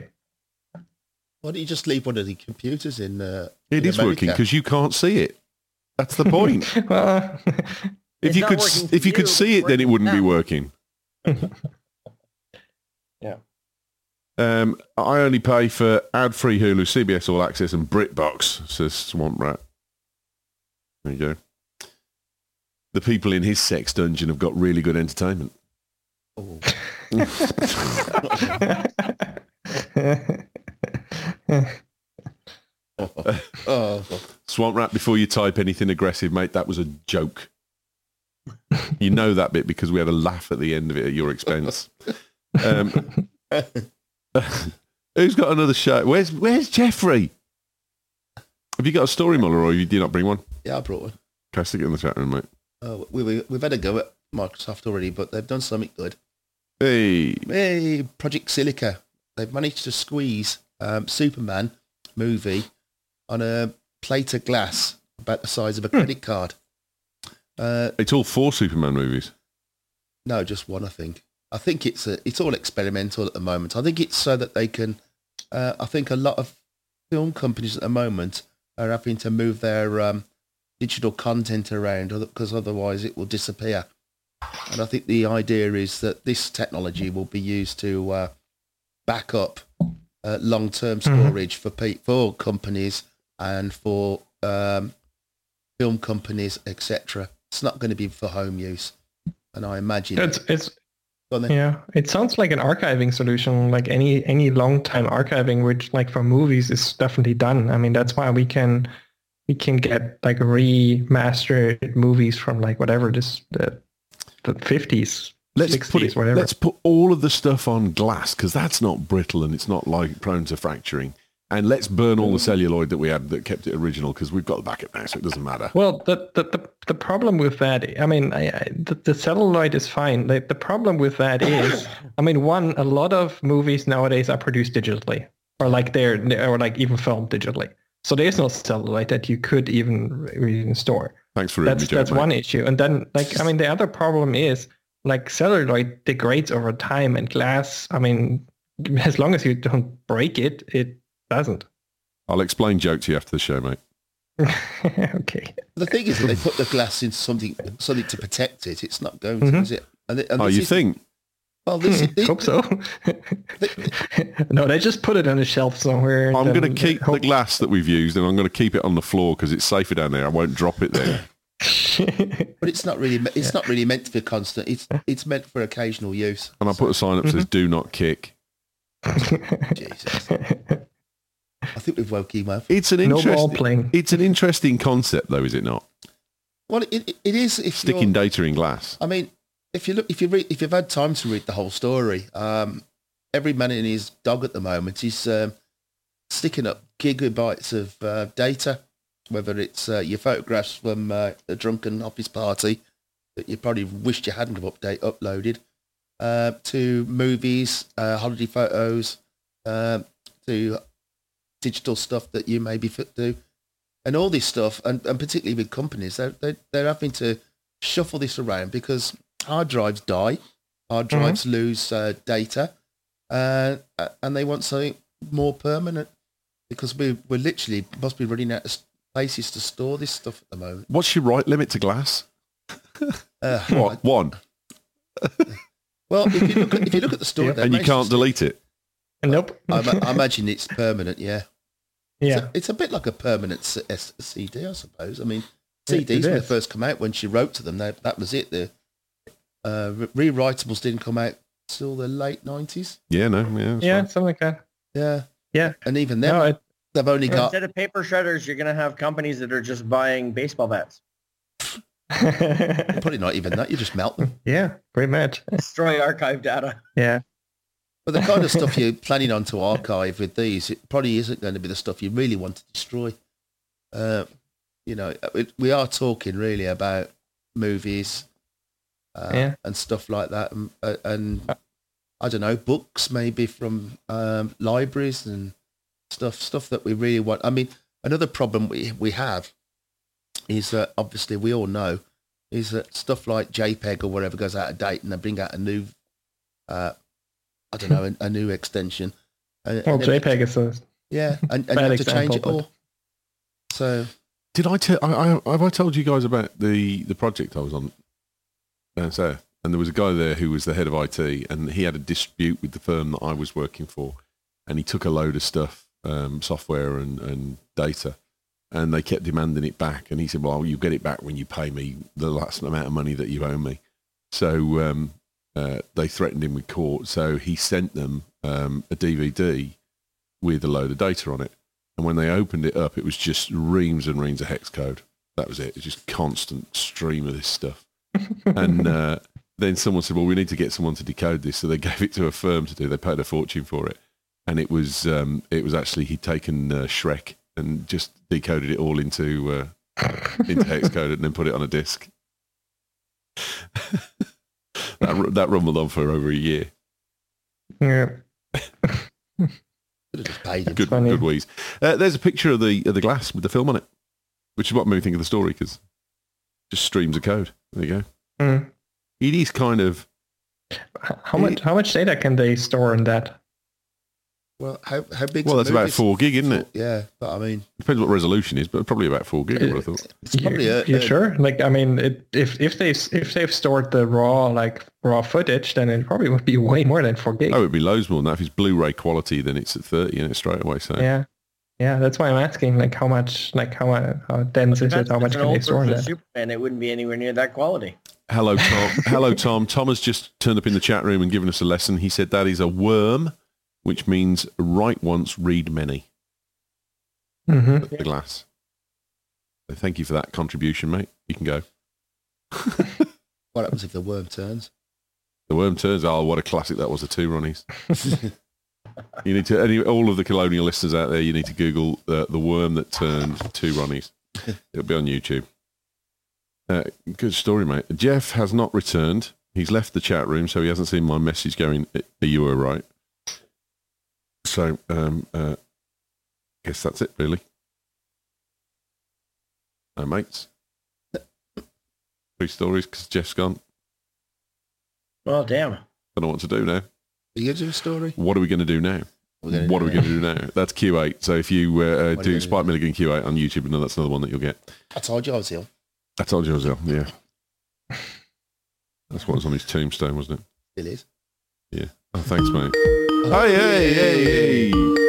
Why don't you just leave one of the computers in? Uh, it in is America? Working because you can't see it. That's the point. well, if you could, if you could see it, then it wouldn't now. be working. yeah. Um, I only pay for ad-free Hulu, C B S All Access, and BritBox, says Swamp Rat. There you go. The people in his sex dungeon have got really good entertainment. Oh. uh, Swamp Rat, before you type anything aggressive, mate, that was a joke. You know that bit because we had a laugh at the end of it at your expense. Um, who's got another show? Where's Where's Jeffrey? Have you got a story, Muller, or did you not bring one? Yeah, I brought one. Okay, stick it in the chat room, mate. Uh, we, we, we've had a go at Microsoft already, but they've done something good. Hey. Hey, Project Silica. They've managed to squeeze um, Superman movie on a plate of glass about the size of a credit card. Uh, It's all four Superman movies. no, just one, I think. I think it's a, it's all experimental at the moment. I think it's so that they can. Uh, I think a lot of film companies at the moment are having to move their um, digital content around because otherwise it will disappear. And I think the idea is that this technology will be used to uh, back up uh, long-term storage mm-hmm. for pe- for companies and for um, film companies, et cetera. It's not going to be for home use, and I imagine it's it's yeah. It sounds like an archiving solution, like any any long time archiving, which like for movies is definitely done. I mean, that's why we can we can get like remastered movies from like whatever this the the fifties. Let's sixties, put it, whatever. let's put all of the stuff on glass because that's not brittle and it's not like prone to fracturing. And let's burn all the celluloid that we had that kept it original because we've got the backup now, so it doesn't matter. Well, the the, the, the problem with that, I mean, I, I, the, the celluloid is fine. The, the problem with that is, I mean, one, a lot of movies nowadays are produced digitally, or like they're or like even filmed digitally. So there's no celluloid that you could even even store. Thanks for that's me, Joe, that's mate. one issue. And then, like, I mean, the other problem is like celluloid degrades over time, and glass. I mean, as long as you don't break it, it doesn't. I'll explain joke to you after the show, mate. Okay. The thing is that they put the glass in something something to protect it. It's not going to, mm-hmm. is it? And, and oh, you is, think? Well, this is, hope so. No, they just put it on a shelf somewhere. I'm going to keep hope... the glass that we've used, and I'm going to keep it on the floor because it's safer down there. I won't drop it there. But it's not really. It's yeah. not really meant to be constant. It's it's meant for occasional use. And I put a sign up that says "Do not kick." Jesus. I think we've woke him up. It's an no interesting. ball playing. It's an interesting concept, though, is it not? Well, it it, it is. If sticking data in glass. I mean, if you look, if you read, if you've had time to read the whole story, um, every man and his dog at the moment is um, sticking up gigabytes of uh, data, whether it's uh, your photographs from uh, a drunken office party that you probably wished you hadn't have update uploaded, uh, to movies, uh, holiday photos, uh, to digital stuff that you maybe fit do, and all this stuff, and, and particularly with companies, they're, they're, they're having to shuffle this around because hard drives die, hard drives mm-hmm. lose uh, data, uh, and they want something more permanent because we, we're literally must be running out of places to store this stuff at the moment. What's your right limit to glass? Uh, what, one? Well, if you look at, if you look at the story... Yeah. And you can't delete it? Nope. I, I imagine it's permanent, yeah. Yeah. It's a, it's a bit like a permanent C D, I suppose. I mean, C Ds, when they first come out, when she wrote to them, they, that was it. The uh, rewritables didn't come out till the late nineties. Yeah, no, yeah. Yeah, right. something like that. Yeah. Yeah. And even then, no, it, they've only got... Instead of paper shredders, you're going to have companies that are just buying baseball bats. Probably not even that. You just melt them. Yeah, pretty much. Destroy archive data. Yeah. But the kind of stuff you're planning on to archive with these, it probably isn't going to be the stuff you really want to destroy. Uh, you know, it, we are talking really about movies uh, yeah. and stuff like that. And, uh, and I don't know, books maybe from um, libraries and stuff, stuff that we really want. I mean, another problem we, we have is that obviously we all know is that stuff like JPEG or whatever goes out of date and they bring out a new uh, I don't know, a, a new extension. Uh, well, JPEG is a yeah, and, and you have example, to change it but... all. So, did I tell? I, I have I told you guys about the the project I was on down south? And there was a guy there who was the head of I T, and he had a dispute with the firm that I was working for, and he took a load of stuff, um, software and, and data, and they kept demanding it back. And he said, "Well, you get it back when you pay me the last amount of money that you owe me." So. Um, Uh, they threatened him with court, so he sent them um, a D V D with a load of data on it. And when they opened it up, it was just reams and reams of hex code. That was it. It's just constant stream of this stuff. And uh, then someone said, well, we need to get someone to decode this. So they gave it to a firm to do. They paid a fortune for it. And it was um, it was actually, he'd taken uh, Shrek and just decoded it all into, uh, into hex code and then put it on a disc. That that rumbled on for over a year. Yeah. Just paid him. Good, funny. good wheeze. Uh, there's a picture of the of the glass with the film on it, which is what made me think of the story because just streams of code. There you go. Mm. It is kind of How much how much data can they store in that? Well, how how big? well, that's about four gig, isn't it? Yeah, but I mean, Depends what resolution is, but probably about four gig. I would have thought. it's probably you, a, you a- sure? Like, I mean, it, if if they if they've stored the raw like raw footage, then it probably would be way more than four gig. Oh, it'd be loads more than that. If it's Blu-ray quality, then it's at thirty in it straight away. So Yeah, yeah. That's why I'm asking, like, how much, like, how much, how dense is it? How much It's an can they old store in version of that? Superman. It wouldn't be anywhere near that quality. hello, Tom. hello, Tom. Tom has just turned up in the chat room and given us a lesson. He said that is a worm, which means write once, read many. hmm The glass. So thank you for that contribution, mate. You can go. what happens if the worm turns? The worm turns. Oh, what a classic that was! The two Ronnies. You need to. Any, all of the colonial listeners out there, you need to Google uh, the worm that turned two Ronnies. It'll be on YouTube. Uh, good story, mate. Jeff has not returned. He's left the chat room, so he hasn't seen my message going. You were right. So, um, uh, guess that's it, really. No mates. Three stories because Jeff's gone. Well, damn. Don't know what to do now. Are you going to do a story? What are we going to do now? We're gonna What do are we that. going to do now? That's Q eight. So if you uh, uh, What are we do gonna Spike do? Milligan Q eight on YouTube, no, that's another one that you'll get. I told you I was ill. I told you I was ill. Yeah. That's what was on his tombstone, wasn't it? Still is. Yeah. Oh, thanks, mate. Hey, hey, hey, hey.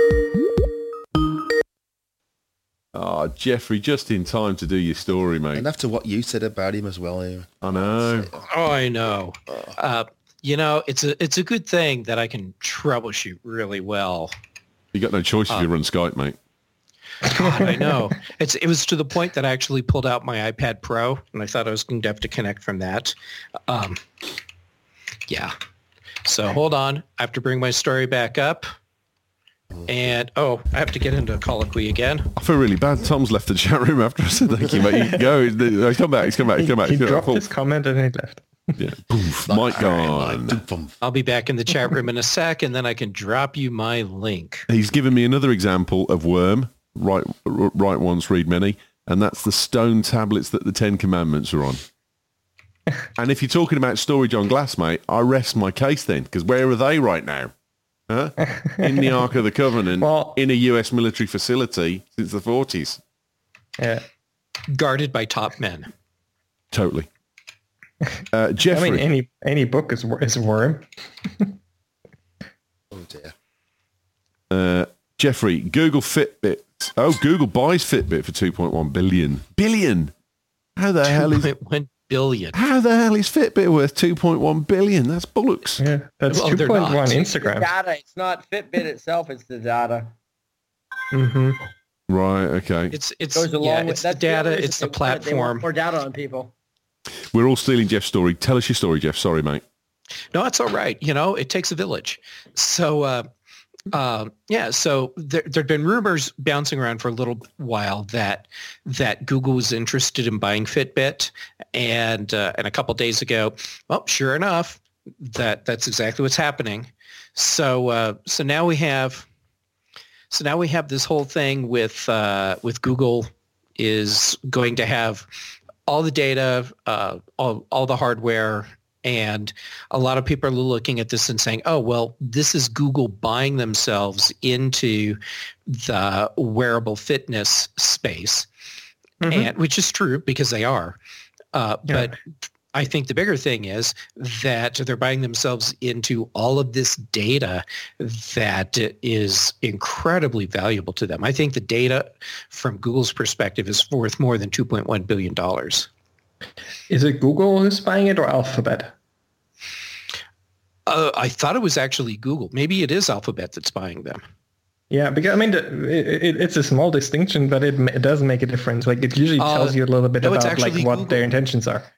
Oh, Jeffrey, just in time to do your story, mate. And after what you said about him as well, Ian. I know. Oh, I know. Uh, you know, it's a it's a good thing that I can troubleshoot really well. You got no choice if you run Skype, mate. God, I know. It's it was to the point that I actually pulled out my iPad Pro, and I thought I was going to have to connect from that. Um, yeah. So hold on. I have to bring my story back up. And, oh, I have to get into colloquy again. I feel really bad. Tom's left the chat room after I said thank you, mate. You can go. He's come back. He's come back. He's come back. He He's come dropped back. his comment and he left. Yeah. Poof. Mic gone. I'll be back in the chat room in a sec, and then I can drop you my link. He's given me another example of worm. Write, write once, read many. And that's the stone tablets that the Ten Commandments are on. And if you're talking about storage on glass, mate, I rest my case then, because where are they right now? Huh? In the Ark of the Covenant, Well- in a U S military facility since the forties. Yeah. Guarded by top men. Totally. Uh, I Jeffrey. mean, any any book is wor- is a worm. Oh dear. Uh, Jeffrey, Google Fitbit. Oh, Google buys Fitbit for two point one billion. Billion? How the hell is... two point one billion. How the hell is Fitbit worth two point one billion? That's bollocks. Yeah, that's Well, two they're point one not. Instagram. Data. It's not Fitbit itself. It's the data. hmm Right, okay. It's it's Goes along yeah, with it's the that's other data, reason it's the they want- they want platform. More data on people. We're all stealing Jeff's story. Tell us your story, Jeff. Sorry, mate. No, it's all right. You know, it takes a village. So, uh, uh, yeah. So there there'd been rumors bouncing around for a little while that that Google was interested in buying Fitbit, and uh, and a couple days ago, well, sure enough, that that's exactly what's happening. So uh, so now we have so now we have this whole thing with uh, with Google is going to have all the data, uh, all all the hardware. And a lot of people are looking at this and saying, oh, well, this is Google buying themselves into the wearable fitness space, Mhm. and which is true because they are. Uh, Yeah. But I think the bigger thing is that they're buying themselves into all of this data that is incredibly valuable to them. I think the data from Google's perspective is worth more than two point one billion dollars. Is it Google who's buying it or Alphabet? Uh, I thought it was actually Google. Maybe it is Alphabet that's buying them. Yeah, because I mean, the, it, it, it's a small distinction, but it, ma- it does make a difference. Like it usually Uh, tells you a little bit no, it's about like actually what Google. their intentions are.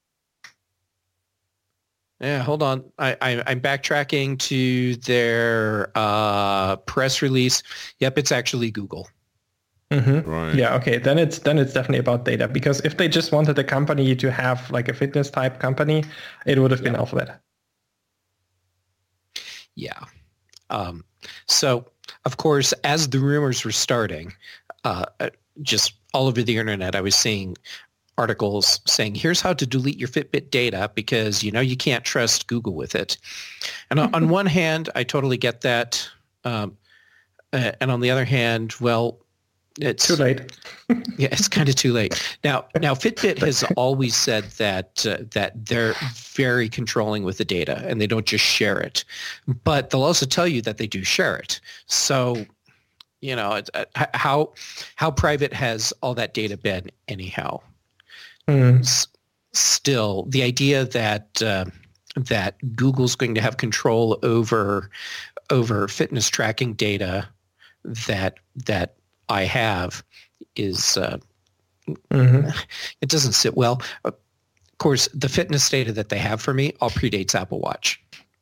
Yeah, hold on. I, I, I'm backtracking to their uh, press release. Yep, it's actually Google. hmm Right. Yeah. Okay. Then it's then it's definitely about data because if they just wanted a company to have like a fitness type company, it would have been Alphabet. Yeah. Um, so of course, as the rumors were starting, uh, just all over the internet, I was seeing articles saying, here's how to delete your Fitbit data because, you know, you can't trust Google with it. And on, on one hand, I totally get that. Um, uh, and on the other hand, well, it's too late. Yeah, it's kind of too late. Now, now Fitbit has always said that uh, that they're very controlling with the data and they don't just share it. But they'll also tell you that they do share it. So, you know, it's, uh, how how private has all that data been anyhow? Mm. S- still, the idea that uh, that Google's going to have control over over fitness tracking data that that I have is uh, Mm-hmm. it doesn't sit well. Of course, the fitness data that they have for me all predates Apple Watch.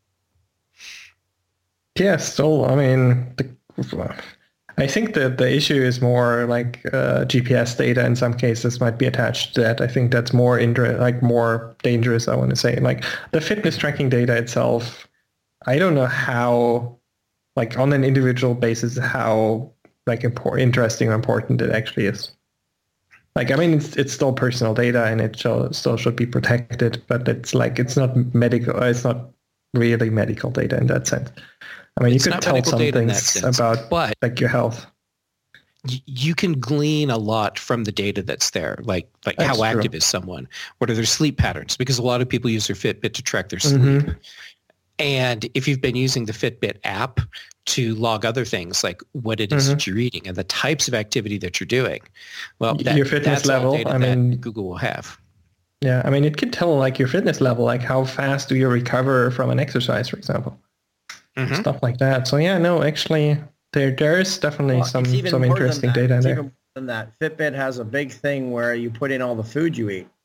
Yeah, still, I mean, the, I think that the issue is more like uh, G P S data in some cases might be attached to that. I think that's more inter- like more dangerous, I want to say. Like the fitness tracking data itself, I don't know how, like on an individual basis, how like impor- interesting or important it actually is. Like, I mean, it's, it's still personal data and it shall, still should be protected, but it's like, it's not medical, it's not really medical data in that sense. I mean, It's you could not tell medical some data in that things sense, about but like your health. y- you can glean a lot from the data that's there, like like That's how true. active is someone, what are their sleep patterns, because a lot of people use their Fitbit to track their sleep. Mhm. And if you've been using the Fitbit app to log other things like what it is Mhm. that you're eating and the types of activity that you're doing, well, that, Your fitness that's all level, data I that mean- Google will have. Yeah, I mean, it can tell like your fitness level, like how fast do you recover from an exercise, for example, Mhm. stuff like that. So yeah, no, actually, there there is definitely Well, some it's even some more than interesting that. data in It's there. even more than that. Fitbit has a big thing where you put in all the food you eat.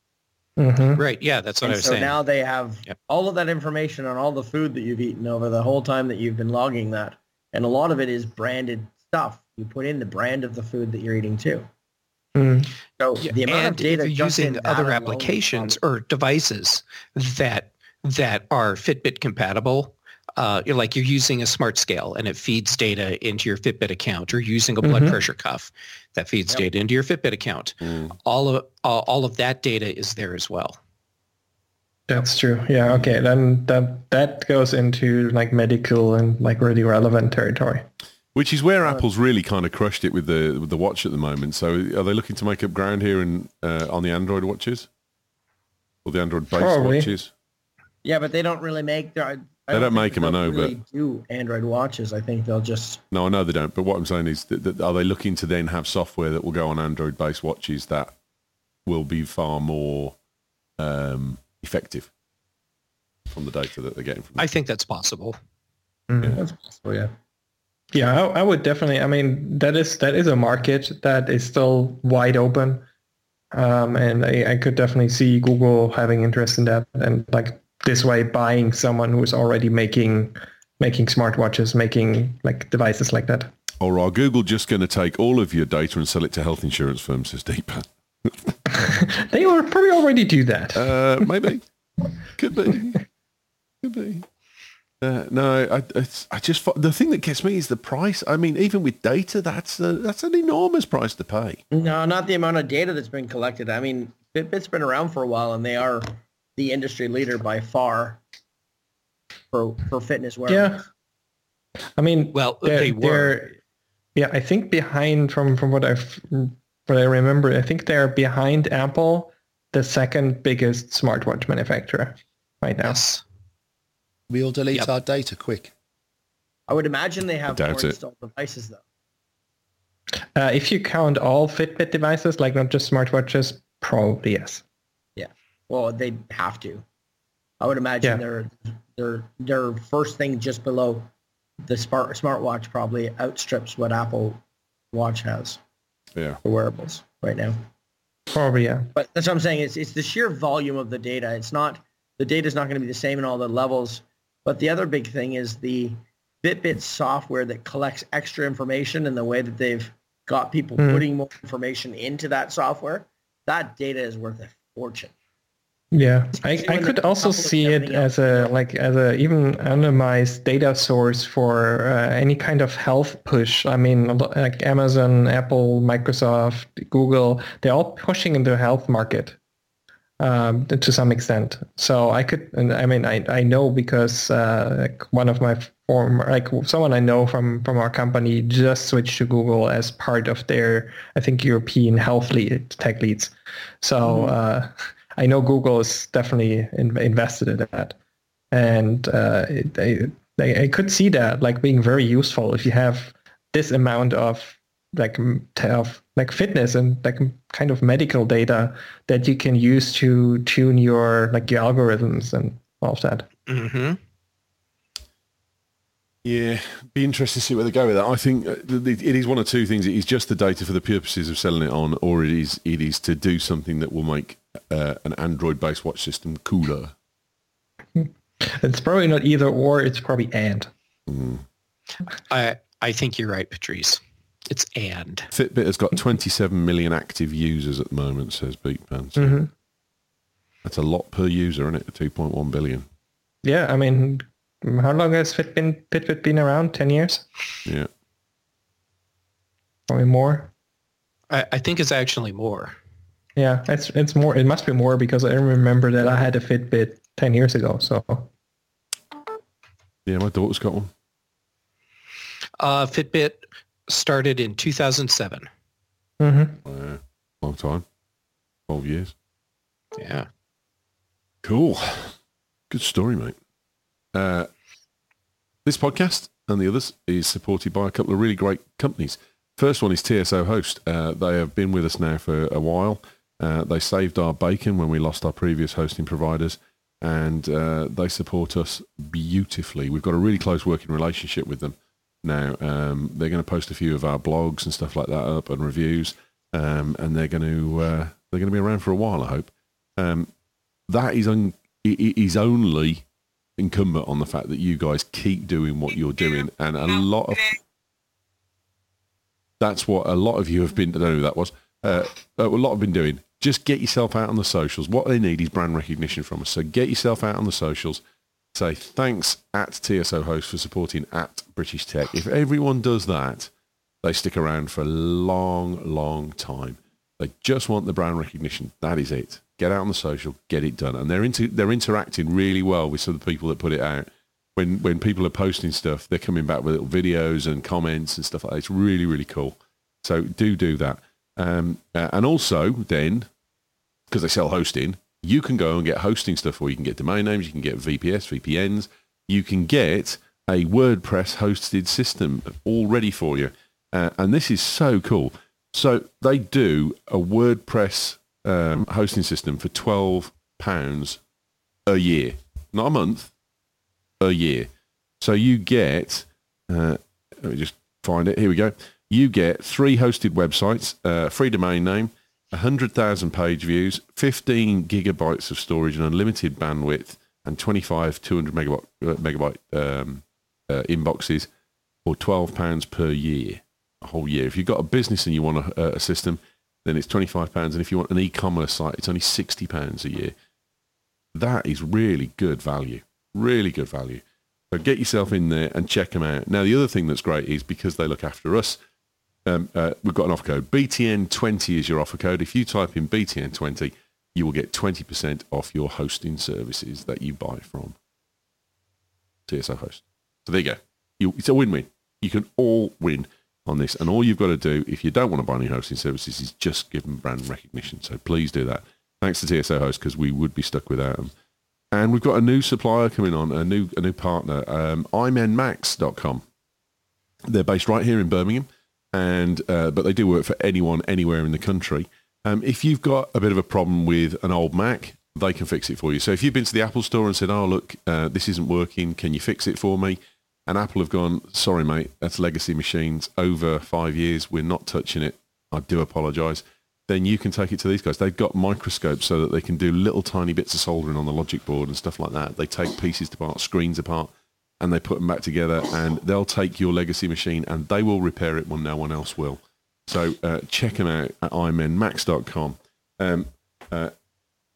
Hmm Right. Yeah, that's what And I was so saying. now they have Yep. all of that information on all the food that you've eaten over the whole time that you've been logging that. And a lot of it is branded stuff. You put in the brand of the food that you're eating too. Mm. So Yeah, the amount and of data if you're just in using that other alone is applications probably- or devices that that are Fitbit compatible, uh, you're like you're using a smart scale and it feeds data into your Fitbit account, or using a blood Mhm. pressure cuff that feeds Yep. data into your Fitbit account. Mm. All of all, all of that data is there as well. That's true. Yeah. Okay. Then that that goes into like medical and like really relevant territory. Which is where Apple's really kind of crushed it with the with the watch at the moment. So are they looking to make up ground here in, uh, on the Android watches? Or the Android-based Probably. watches? Yeah, but they don't really make their. I They don't think make that 'em, I they'll know, really do Android watches. I think they'll just. No, I know they don't. But what I'm saying is, that, that are they looking to then have software that will go on Android-based watches that will be far more um, effective from the data that they're getting from them? I think that's possible. Mhm. That's possible, yeah. Yeah, I, I would definitely. I mean, that is that is a market that is still wide open, um, and I, I could definitely see Google having interest in that, and like this way buying someone who is already making making smartwatches, making like devices like that. Or are Google just going to take all of your data and sell it to health insurance firms, says Deepa? They will probably already do that. Uh, maybe. Could be. Could be. Uh, no, I, it's, I just fi- the thing that gets me is the price. I mean, even with data, that's a, that's an enormous price to pay. No, not the amount of data that's been collected. I mean, Fitbit's been around for a while, and they are the industry leader by far for for fitness wearables. Yeah. I mean, Well, they're- they were. they're- Yeah, I think behind from from what I've what I remember, I think they're behind Apple, the second biggest smartwatch manufacturer right now. Yes. We'll delete Yep. our data quick. I would imagine they have doubt more it. installed devices, though. Uh, if you count all Fitbit devices, like not just smartwatches, probably yes. Well, they have to. I would imagine Yeah. their their their first thing just below the smart smartwatch probably outstrips what Apple Watch has Yeah. for wearables right now. Probably yeah. But that's what I'm saying. It's it's the sheer volume of the data. It's not the data is not going to be the same in all the levels. But the other big thing is the Fitbit software that collects extra information, and the way that they've got people Mhm. putting more information into that software. That data is worth a fortune. Yeah, I, I Doing could the also couple of see it everything as a like as a even anonymized data source for uh, any kind of health push. I mean, a lo- like Amazon, Apple, Microsoft, Google, they're all pushing into the health market um, to some extent. So I could, and I mean, I, I know because uh, like one of my former, like someone I know from from our company just switched to Google as part of their, I think, European health lead, tech leads. So. Mm-hmm. Uh, I know Google is definitely in, invested in that, and uh, it, I, I could see that like being very useful if you have this amount of like of like fitness and like kind of medical data that you can use to tune your like your algorithms and all of that. Mm-hmm. Yeah, be interested to see where they go with that. I think it is one of two things. It is just the data for the purposes of selling it on, or it is it is to do something that will make uh, an Android-based watch system cooler. It's probably not either or. It's probably and. Mm. I I think you're right, Patrice. It's and. Fitbit has got twenty-seven million active users at the moment, says Beatpan. So mm-hmm. That's a lot per user, isn't it? two point one billion. Yeah, I mean, how long has Fitbit been, Fitbit been around? ten years? Yeah. Probably more. I, I think it's actually more. Yeah, it's it's more. It must be more because I remember that I had a Fitbit ten years ago. So. Yeah, my daughter's got one. Uh, Fitbit started in two thousand seven. Mm-hmm. Uh, long time. twelve years. Yeah. Cool. Good story, mate. Uh, this podcast and the others is supported by a couple of really great companies. First one is T S O Host. Uh, they have been with us now for a while. Uh, they saved our bacon when we lost our previous hosting providers, and uh, they support us beautifully. We've got a really close working relationship with them now. Um, they're going to post a few of our blogs and stuff like that up and reviews, um, and they're going to uh, they're going to be around for a while, I hope. Um, that is un- is only incumbent on the fact that you guys keep doing what you're doing, and a lot of that's what a lot of you have been. I don't know who that was. Uh, a lot have been doing. Just get yourself out on the socials. What they need is brand recognition from us. So get yourself out on the socials. Say thanks at T S O Host for supporting at British Tech. If everyone does that, they stick around for a long, long time. They just want the brand recognition. That is it. Get out on the social, get it done. And they're into, they're interacting really well with some of the people that put it out. When when people are posting stuff, they're coming back with little videos and comments and stuff like that. It's really, really cool. So do do that. Um, uh, and also then, because they sell hosting, you can go and get hosting stuff, or you can get domain names, you can get V P S, V P Ns, you can get a WordPress hosted system all ready for you. Uh, and this is so cool. So they do a WordPress um, hosting system for twelve pounds a year, not a month, a year. So you get, uh, let me just find it. Here we go. You get three hosted websites, uh, free domain name, one hundred thousand page views, fifteen gigabytes of storage and unlimited bandwidth, and twenty-five two hundred megabyte, uh, megabyte um, uh, inboxes for twelve pounds per year, a whole year. If you've got a business and you want a, a system, then it's twenty-five pounds. And if you want an e-commerce site, it's only sixty pounds a year. That is really good value, really good value. So get yourself in there and check them out. Now, the other thing that's great is because they look after us, Um, uh, we've got an offer code. B T N twenty is your offer code. If you type in B T N twenty, you will get twenty percent off your hosting services that you buy from T S O Host. So there you go. You, it's a win-win. You can all win on this. And all you've got to do, if you don't want to buy any hosting services, is just give them brand recognition. So please do that. Thanks to T S O Host, because we would be stuck without them. And we've got a new supplier coming on, a new a new partner, um, i men max dot com. They're based right here in Birmingham. And uh, but they do work for anyone, anywhere in the country. Um, if you've got a bit of a problem with an old Mac, they can fix it for you. So if you've been to the Apple store and said, oh, look, uh, this isn't working, can you fix it for me? And Apple have gone, sorry, mate, that's legacy machines, over five years, we're not touching it. I do apologise. Then you can take it to these guys. They've got microscopes so that they can do little tiny bits of soldering on the logic board and stuff like that. They take pieces apart, screens apart, and they put them back together, and they'll take your legacy machine and they will repair it when no one else will. So uh, check them out at i men max dot com. Um, uh,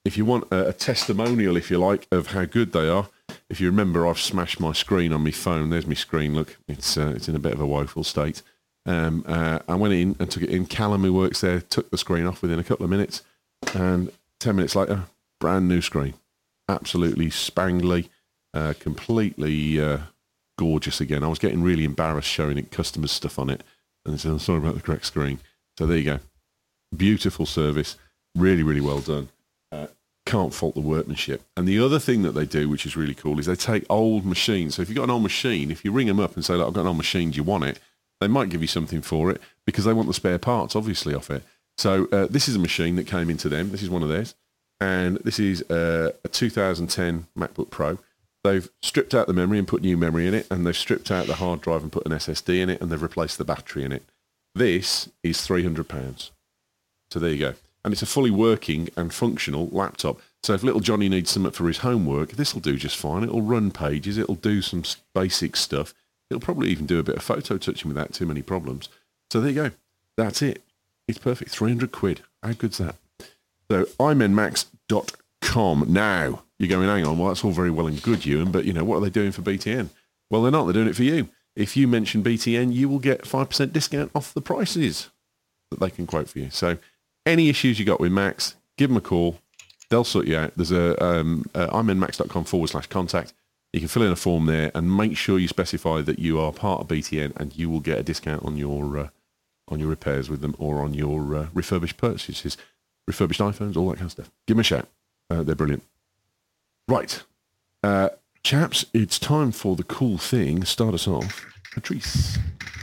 if you want a, a testimonial, if you like, of how good they are, if you remember, I've smashed my screen on my phone. There's my screen. Look, it's uh, it's in a bit of a woeful state. Um, uh, I went in and took it in. Callum, who works there, took the screen off within a couple of minutes, and ten minutes later, brand new screen, absolutely spangly, uh, completely uh, gorgeous again. I was getting really embarrassed showing it customers stuff on it, and they said, "I'm sorry about the correct screen." So there you go, beautiful service, really, really well done. Uh, can't fault the workmanship. And the other thing that they do, which is really cool, is they take old machines. So if you've got an old machine, if you ring them up and say, "Look, I've got an old machine, do you want it?" They might give you something for it because they want the spare parts, obviously, off it. So uh, this is a machine that came into them. This is one of theirs. And this is uh, a two thousand ten MacBook Pro. They've stripped out the memory and put new memory in it, and they've stripped out the hard drive and put an S S D in it, and they've replaced the battery in it. This is three hundred pounds. So there you go. And it's a fully working and functional laptop. So if little Johnny needs something for his homework, this will do just fine. It'll run pages. It'll do some basic stuff. It'll probably even do a bit of photo touching without too many problems. So there you go. That's it. It's perfect. three hundred quid. How good's that? So i m n max dot com. Now, you're going, hang on, well, that's all very well and good, Ewan, but, you know, what are they doing for B T N? Well, they're not. They're doing it for you. If you mention B T N, you will get five percent discount off the prices that they can quote for you. So any issues you got with Max, give them a call. They'll sort you out. There's a um, uh, i m n max dot com forward slash contact. You can fill in a form there and make sure you specify that you are part of B T N, and you will get a discount on your uh, on your repairs with them or on your uh, refurbished purchases, refurbished iPhones, all that kind of stuff. Give them a shout. Uh, they're brilliant. Right. Uh, chaps, it's time for the cool thing. Start us off. Patrice.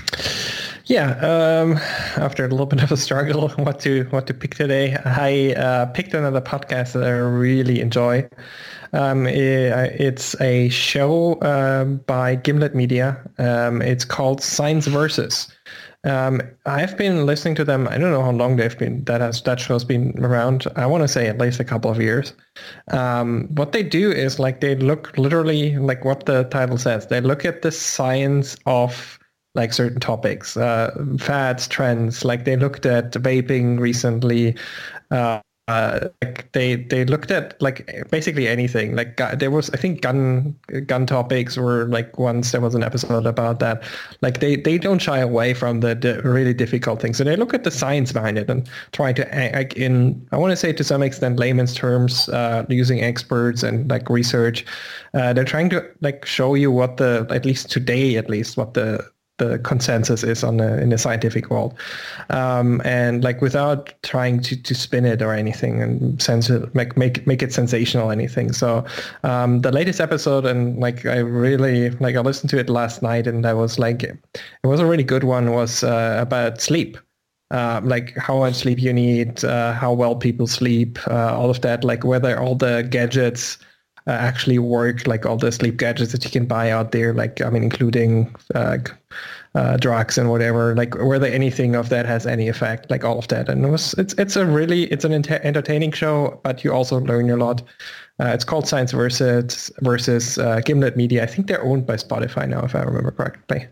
Yeah, um, after a little bit of a struggle, what to what to pick today, I uh, picked another podcast that I really enjoy. Um, it, it's a show um, by Gimlet Media. Um, it's called Science Versus. Um, I've been listening to them. I don't know how long they've been. That has that show's been around. I want to say at least a couple of years. Um, what they do is like they look literally like what the title says. They look at the science of like certain topics, uh, fads, trends. Like they looked at vaping recently. Uh, uh, like they they looked at like basically anything. Like gu- there was, I think, gun gun topics were like once there was an episode about that. Like they, they don't shy away from the, the really difficult things. So they look at the science behind it and try to, like in I want to say to some extent layman's terms, uh, using experts and like research. Uh, they're trying to like show you what the at least today at least what the the consensus is on the in the scientific world, um, and like without trying to, to spin it or anything and sense it, make make make it sensational or anything. So um, the latest episode, and like I really like I listened to it last night, and I was like, it was a really good one. Was uh, about sleep. Uh, like how much sleep you need, uh, how well people sleep, uh, all of that, like whether all the gadgets uh, actually work, like all the sleep gadgets that you can buy out there, like, I mean, including uh, uh, drugs and whatever, like whether anything of that has any effect, like all of that. And it was, it's, it's a really, it's an ent- entertaining show, but you also learn a lot. Uh, it's called Science Versus, versus uh, Gimlet Media. I think they're owned by Spotify now, if I remember correctly.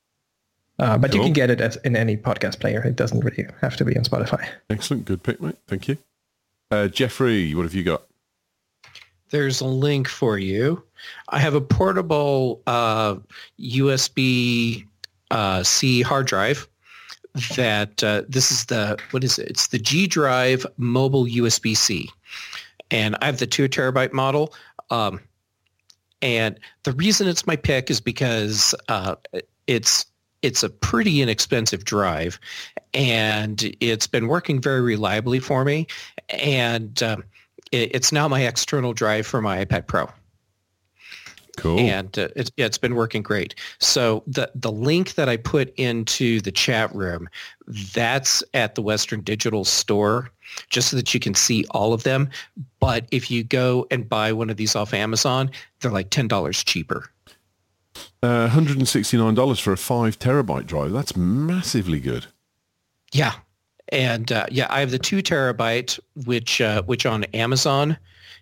Uh, but cool. You can get it as in any podcast player. It doesn't really have to be on Spotify. Excellent. Good pick, mate. Thank you. Uh, Jeffrey, what have you got? There's a link for you. I have a portable uh, U S B uh, C hard drive that uh, this is the, what is it? It's the G Drive Mobile U S B C. And I have the two terabyte model. Um, and the reason it's my pick is because uh, it's It's a pretty inexpensive drive, and it's been working very reliably for me. And um, it, it's now my external drive for my iPad Pro. Cool. And uh, it's, yeah, it's been working great. So the, the link that I put into the chat room, that's at the Western Digital store, just so that you can see all of them. But if you go and buy one of these off Amazon, they're like ten dollars cheaper. Uh, one hundred sixty-nine dollars for a five terabyte drive. That's massively good. Yeah. And uh, yeah, I have the two terabyte, which uh, which on Amazon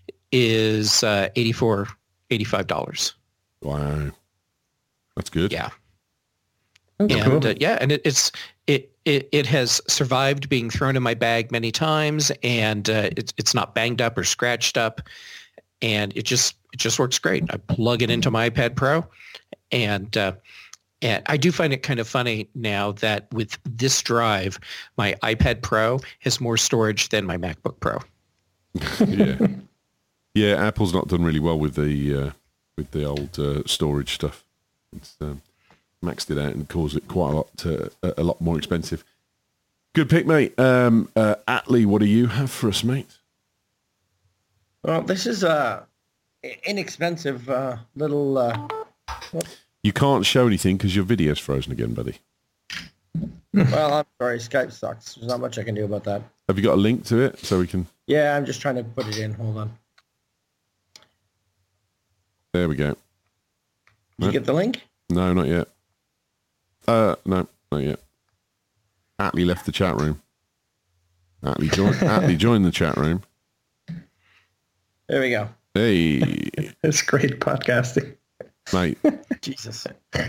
is uh, eighty-four dollars, eighty-five dollars. Wow. That's good. Yeah. That's and cool. uh, yeah, and it, it's it, it it has survived being thrown in my bag many times, and uh, it's it's not banged up or scratched up, and it just it just works great. I plug it into my iPad Pro, and uh, and I do find it kind of funny now that with this drive, my iPad Pro has more storage than my MacBook Pro. Yeah, yeah. Apple's not done really well with the uh, with the old uh, storage stuff. It's um, maxed it out and caused it quite a lot uh, a lot more expensive. Good pick, mate. Um, uh, Atlee, what do you have for us, mate? Well, this is a inexpensive uh, little. Uh, You can't show anything because your video's frozen again, buddy. well, I'm sorry, Skype sucks. There's not much I can do about that. Have you got a link to it so we can? Yeah, I'm just trying to put it in. Hold on. There we go. Did you get the link? No, not yet. Uh, no, not yet. Atlee left the chat room. Atlee joined. Atlee joined the chat room. There we go. Hey, It's great podcasting. mate. Jesus.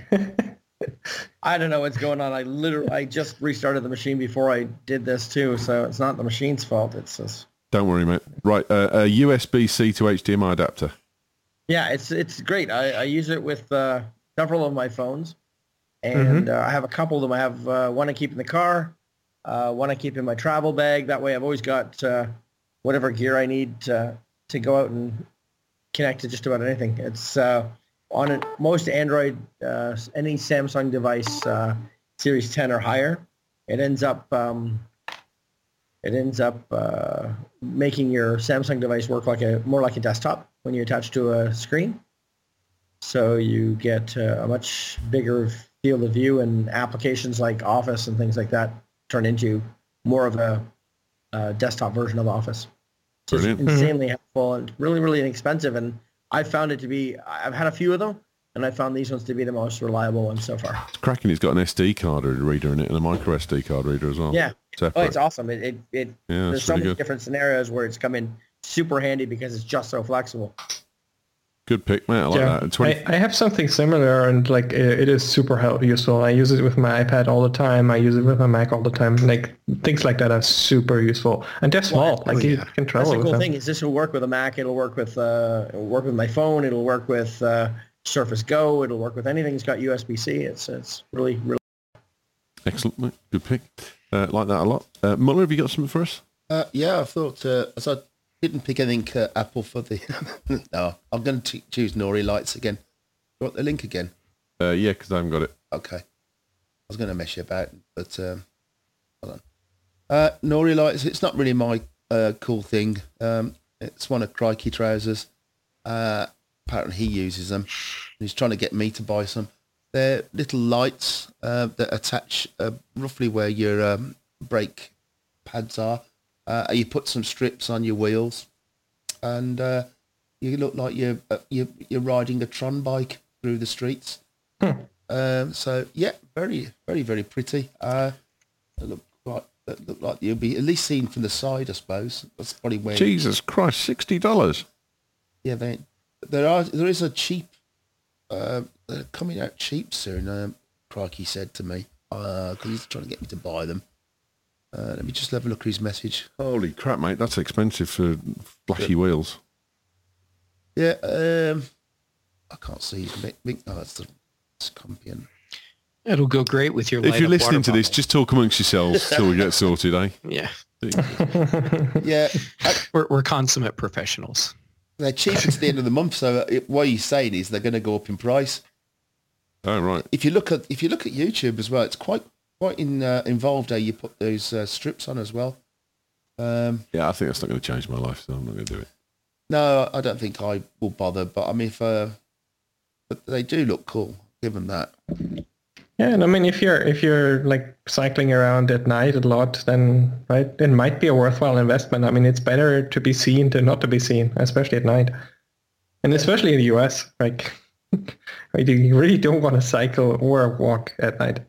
I don't know what's going on. I literally, I just restarted the machine before I did this too, so it's not the machine's fault. It's just. Don't worry, mate. Right, uh, a U S B C to H D M I adapter. Yeah, it's it's great. I, I use it with uh, several of my phones, and uh, I have a couple of them. I have uh, one I keep in the car, uh, one I keep in my travel bag. That way, I've always got uh, whatever gear I need to, to go out and connect to just about anything. It's uh, on it, most Android, uh, any Samsung device, uh, Series ten or higher. It ends up um, it ends up uh, making your Samsung device work like a more like a desktop when you attach to a screen. So you get uh, a much bigger field of view, and applications like Office and things like that turn into more of a uh, desktop version of Office. It's just Brilliant. insanely helpful and really, really inexpensive. And I found it to be, I've had a few of them, and I found these ones to be the most reliable ones so far. It's cracking. It's got an S D card reader in it and a micro S D card reader as well. Yeah. Separate. Oh, it's awesome. It, it, it Yeah, there's that's so really many good. different scenarios where it's come in super handy because it's just so flexible. Good pick, mate. I like Yeah, that. twenty I, I have something similar, and like it, it is super help useful. I use it with my iPad all the time. I use it with my Mac all the time. Like things like that are super useful, and they're small. Well, like oh, you yeah. can That's travel the with cool them. thing is this will work with a Mac. It'll work with uh, it'll work with my phone. It'll work with uh, Surface Go. It'll work with anything that's got U S B C. It's it's really really. Excellent, mate. Good pick. Uh, like that a lot. Uh, Muller, have you got something for us? Uh, yeah, I thought, uh, as I didn't pick anything uh, Apple for the... no, I'm going to choose Nori Lights again. You want the link again? Uh, yeah, because I haven't got it. Okay. I was going to mess you about, but um, hold on. Uh, Nori Lights, it's not really my uh, cool thing. Um, it's one of Crikey Trousers. Uh, apparently he uses them. He's trying to get me to buy some. They're little lights uh, that attach uh, roughly where your um, brake pads are. Uh, you put some strips on your wheels, and uh, you look like you're, uh, you're you're riding a Tron bike through the streets. Um, so yeah, very very very pretty. Uh, they look quite they look like you'll be at least seen from the side, I suppose. That's probably where. Jesus Christ, sixty dollars. Yeah, they, there are there is a cheap. Uh, they're coming out cheap soon. Um, Crikey said to me because uh, he's trying to get me to buy them. Uh, let me just have a look at his message. Holy crap, mate. That's expensive for flashy wheels. Yeah, um, I can't see his link. link- Oh, that's the Scumpian. It'll go great with your. If light you're up listening water to this, bottle. just talk amongst yourselves till we get sorted, eh? yeah, Yeah, we're we're consummate professionals. they're cheaper to the end of the month. So it, what he's saying is they're going to go up in price. Oh, right. If you look at if you look at YouTube as well, it's quite quite in, uh, involved how you put those uh, strips on as well. Um, Yeah, I think that's not going to change my life, so I'm not going to do it. no, I don't think I will bother. But I mean, if uh, but they do look cool. Give them that. Yeah, and I mean, if you're if you're like cycling around at night a lot, then right, it might be a worthwhile investment. I mean, it's better to be seen than not to be seen, especially at night, and especially in the U S. Like, you really don't want to cycle or walk at night.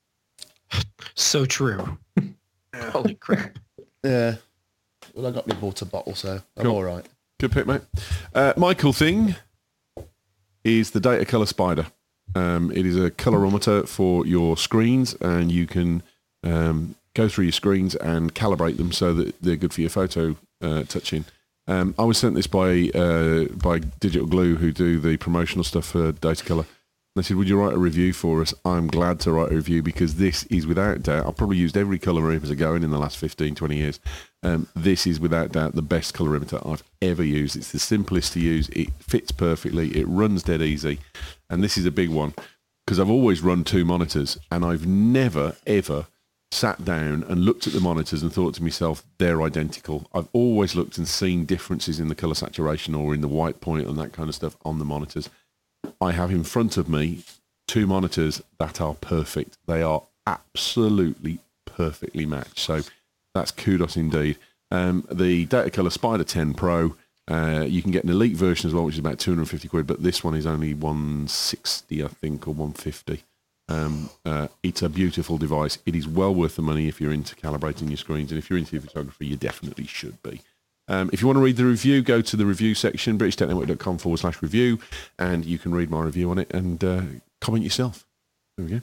So true. Holy crap. Yeah. Well, I got my water bottle, so I'm Cool. all right. Good pick, mate. Uh, my cool thing is the Data Color Spider. Um, it is a colorimeter for your screens, and you can um, go through your screens and calibrate them so that they're good for your photo uh, touching. Um, I was sent this by uh, by Digital Glue, who do the promotional stuff for Datacolor. They said, would you write a review for us? I'm glad to write a review because this is without doubt, I've probably used every colorimeter going in the last fifteen, twenty years. Um, this is without doubt the best colorimeter I've ever used. It's the simplest to use. It fits perfectly. It runs dead easy. And this is a big one because I've always run two monitors and I've never, ever sat down and looked at the monitors and thought to myself, they're identical. I've always looked and seen differences in the color saturation or in the white point and that kind of stuff on the monitors. I have in front of me two monitors that are perfect. They are absolutely perfectly matched. So that's kudos indeed. Um, the Datacolor Spider ten Pro, uh, you can get an Elite version as well, which is about two hundred fifty quid, but this one is only one sixty, I think, or one fifty. Um, uh, it's a beautiful device. It is well worth the money if you're into calibrating your screens, and if you're into photography, you definitely should be. Um, if you want to read the review, go to the review section, britishtechnetwork.com forward slash review, and you can read my review on it and uh, comment yourself. There we go.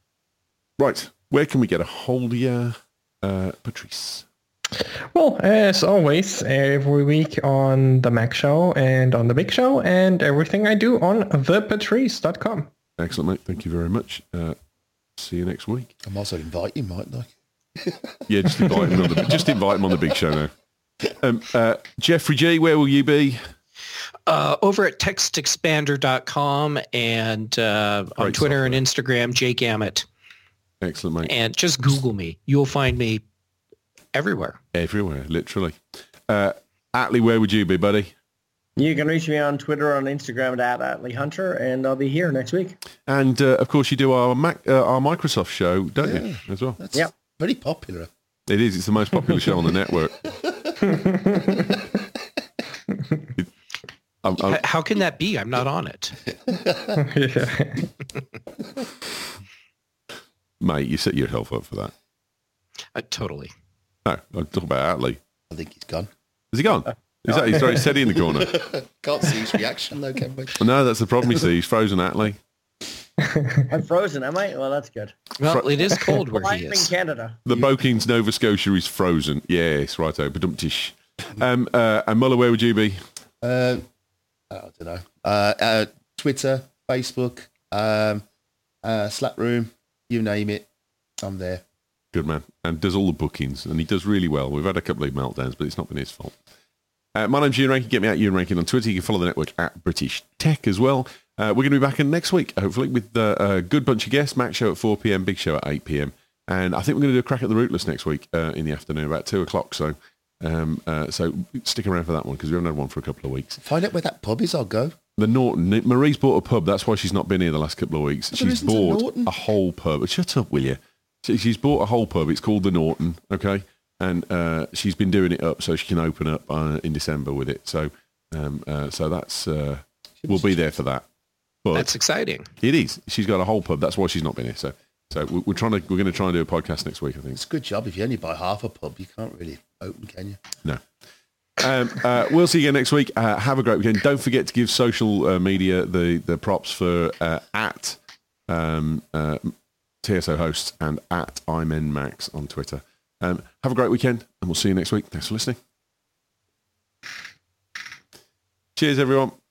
Right, where can we get a hold of you, uh, Patrice? Well, as always, every week on the Mac Show and on the Big Show, and everything I do on the patrice dot com. Excellent, mate. Thank you very much. Uh, see you next week. I'm also inviting, mightn't I? Yeah, just invite him on the just invite him on the Big Show now. Um, uh, Jeffrey G, where will you be? Uh, over at text expander dot com and uh, on Great Twitter software. and Instagram, Jay Gammett. Excellent, mate. And just Google me. You'll find me everywhere. Everywhere, literally. Uh, Atlee, where would you be, buddy? You can reach me on Twitter or on Instagram at Atlee Hunter, and I'll be here next week. And uh, of course, you do our Mac, uh, our Microsoft show, don't Yeah. you, as well? That's Yep. very popular. It is. It's the most popular show on the network. It- I'm- I'm- H- How can that be? I'm not on it. mate, you set yourself up for that. Uh, totally. No, I'm talking about Atlee. I think he's gone. Has he gone? Is that he's very steady in the corner? Can't see his reaction though, can we? No, that's the problem. You see, he's frozen, Atlee. I'm frozen, am I? Well, that's good. Well, it is cold where Well, he I'm in is. Canada. The Bokings, Nova Scotia is frozen. Yes, righto. Badumtish. Um, uh, and Muller, where would you be? Uh, I don't know. Uh, uh, Twitter, Facebook, um, uh, Slack Room, you name it, I'm there. Good man. And does all the bookings. And he does really well. We've had a couple of meltdowns, but it's not been his fault. Uh, my name's Ewan Rankin. Get me at Ewan Rankin on Twitter. You can follow the network at British Tech as well. Uh, we're going to be back in next week, hopefully, with uh, a good bunch of guests. Mac Show at four p.m, Big Show at eight p.m. And I think we're going to do a crack at the Rootless next week uh, in the afternoon, about two o'clock. So um, uh, so stick around for that one because we haven't had one for a couple of weeks. Find out where that pub is, I'll go. The Norton. Marie's bought a pub. That's why she's not been here the last couple of weeks. But She's isn't a bought Norton? a whole pub. Shut up, will you? She- She's bought a whole pub. It's called the Norton, okay? And uh, she's been doing it up so she can open up uh, in December with it. So um, uh, so that's uh, we'll be there for that. But That's exciting. it is. She's got a whole pub. That's why she's not been here. So so we- we're trying to we're going to try and do a podcast next week, I think. It's a good job. If you only buy half a pub, you can't really open, can you? No. Um, uh, we'll see you again next week. Uh, have a great weekend. Don't forget to give social uh, media the, the props for uh, at um, uh, T S O Hosts and at iMenMax on Twitter. Um, have a great weekend, and we'll see you next week. Thanks for listening. Cheers, everyone.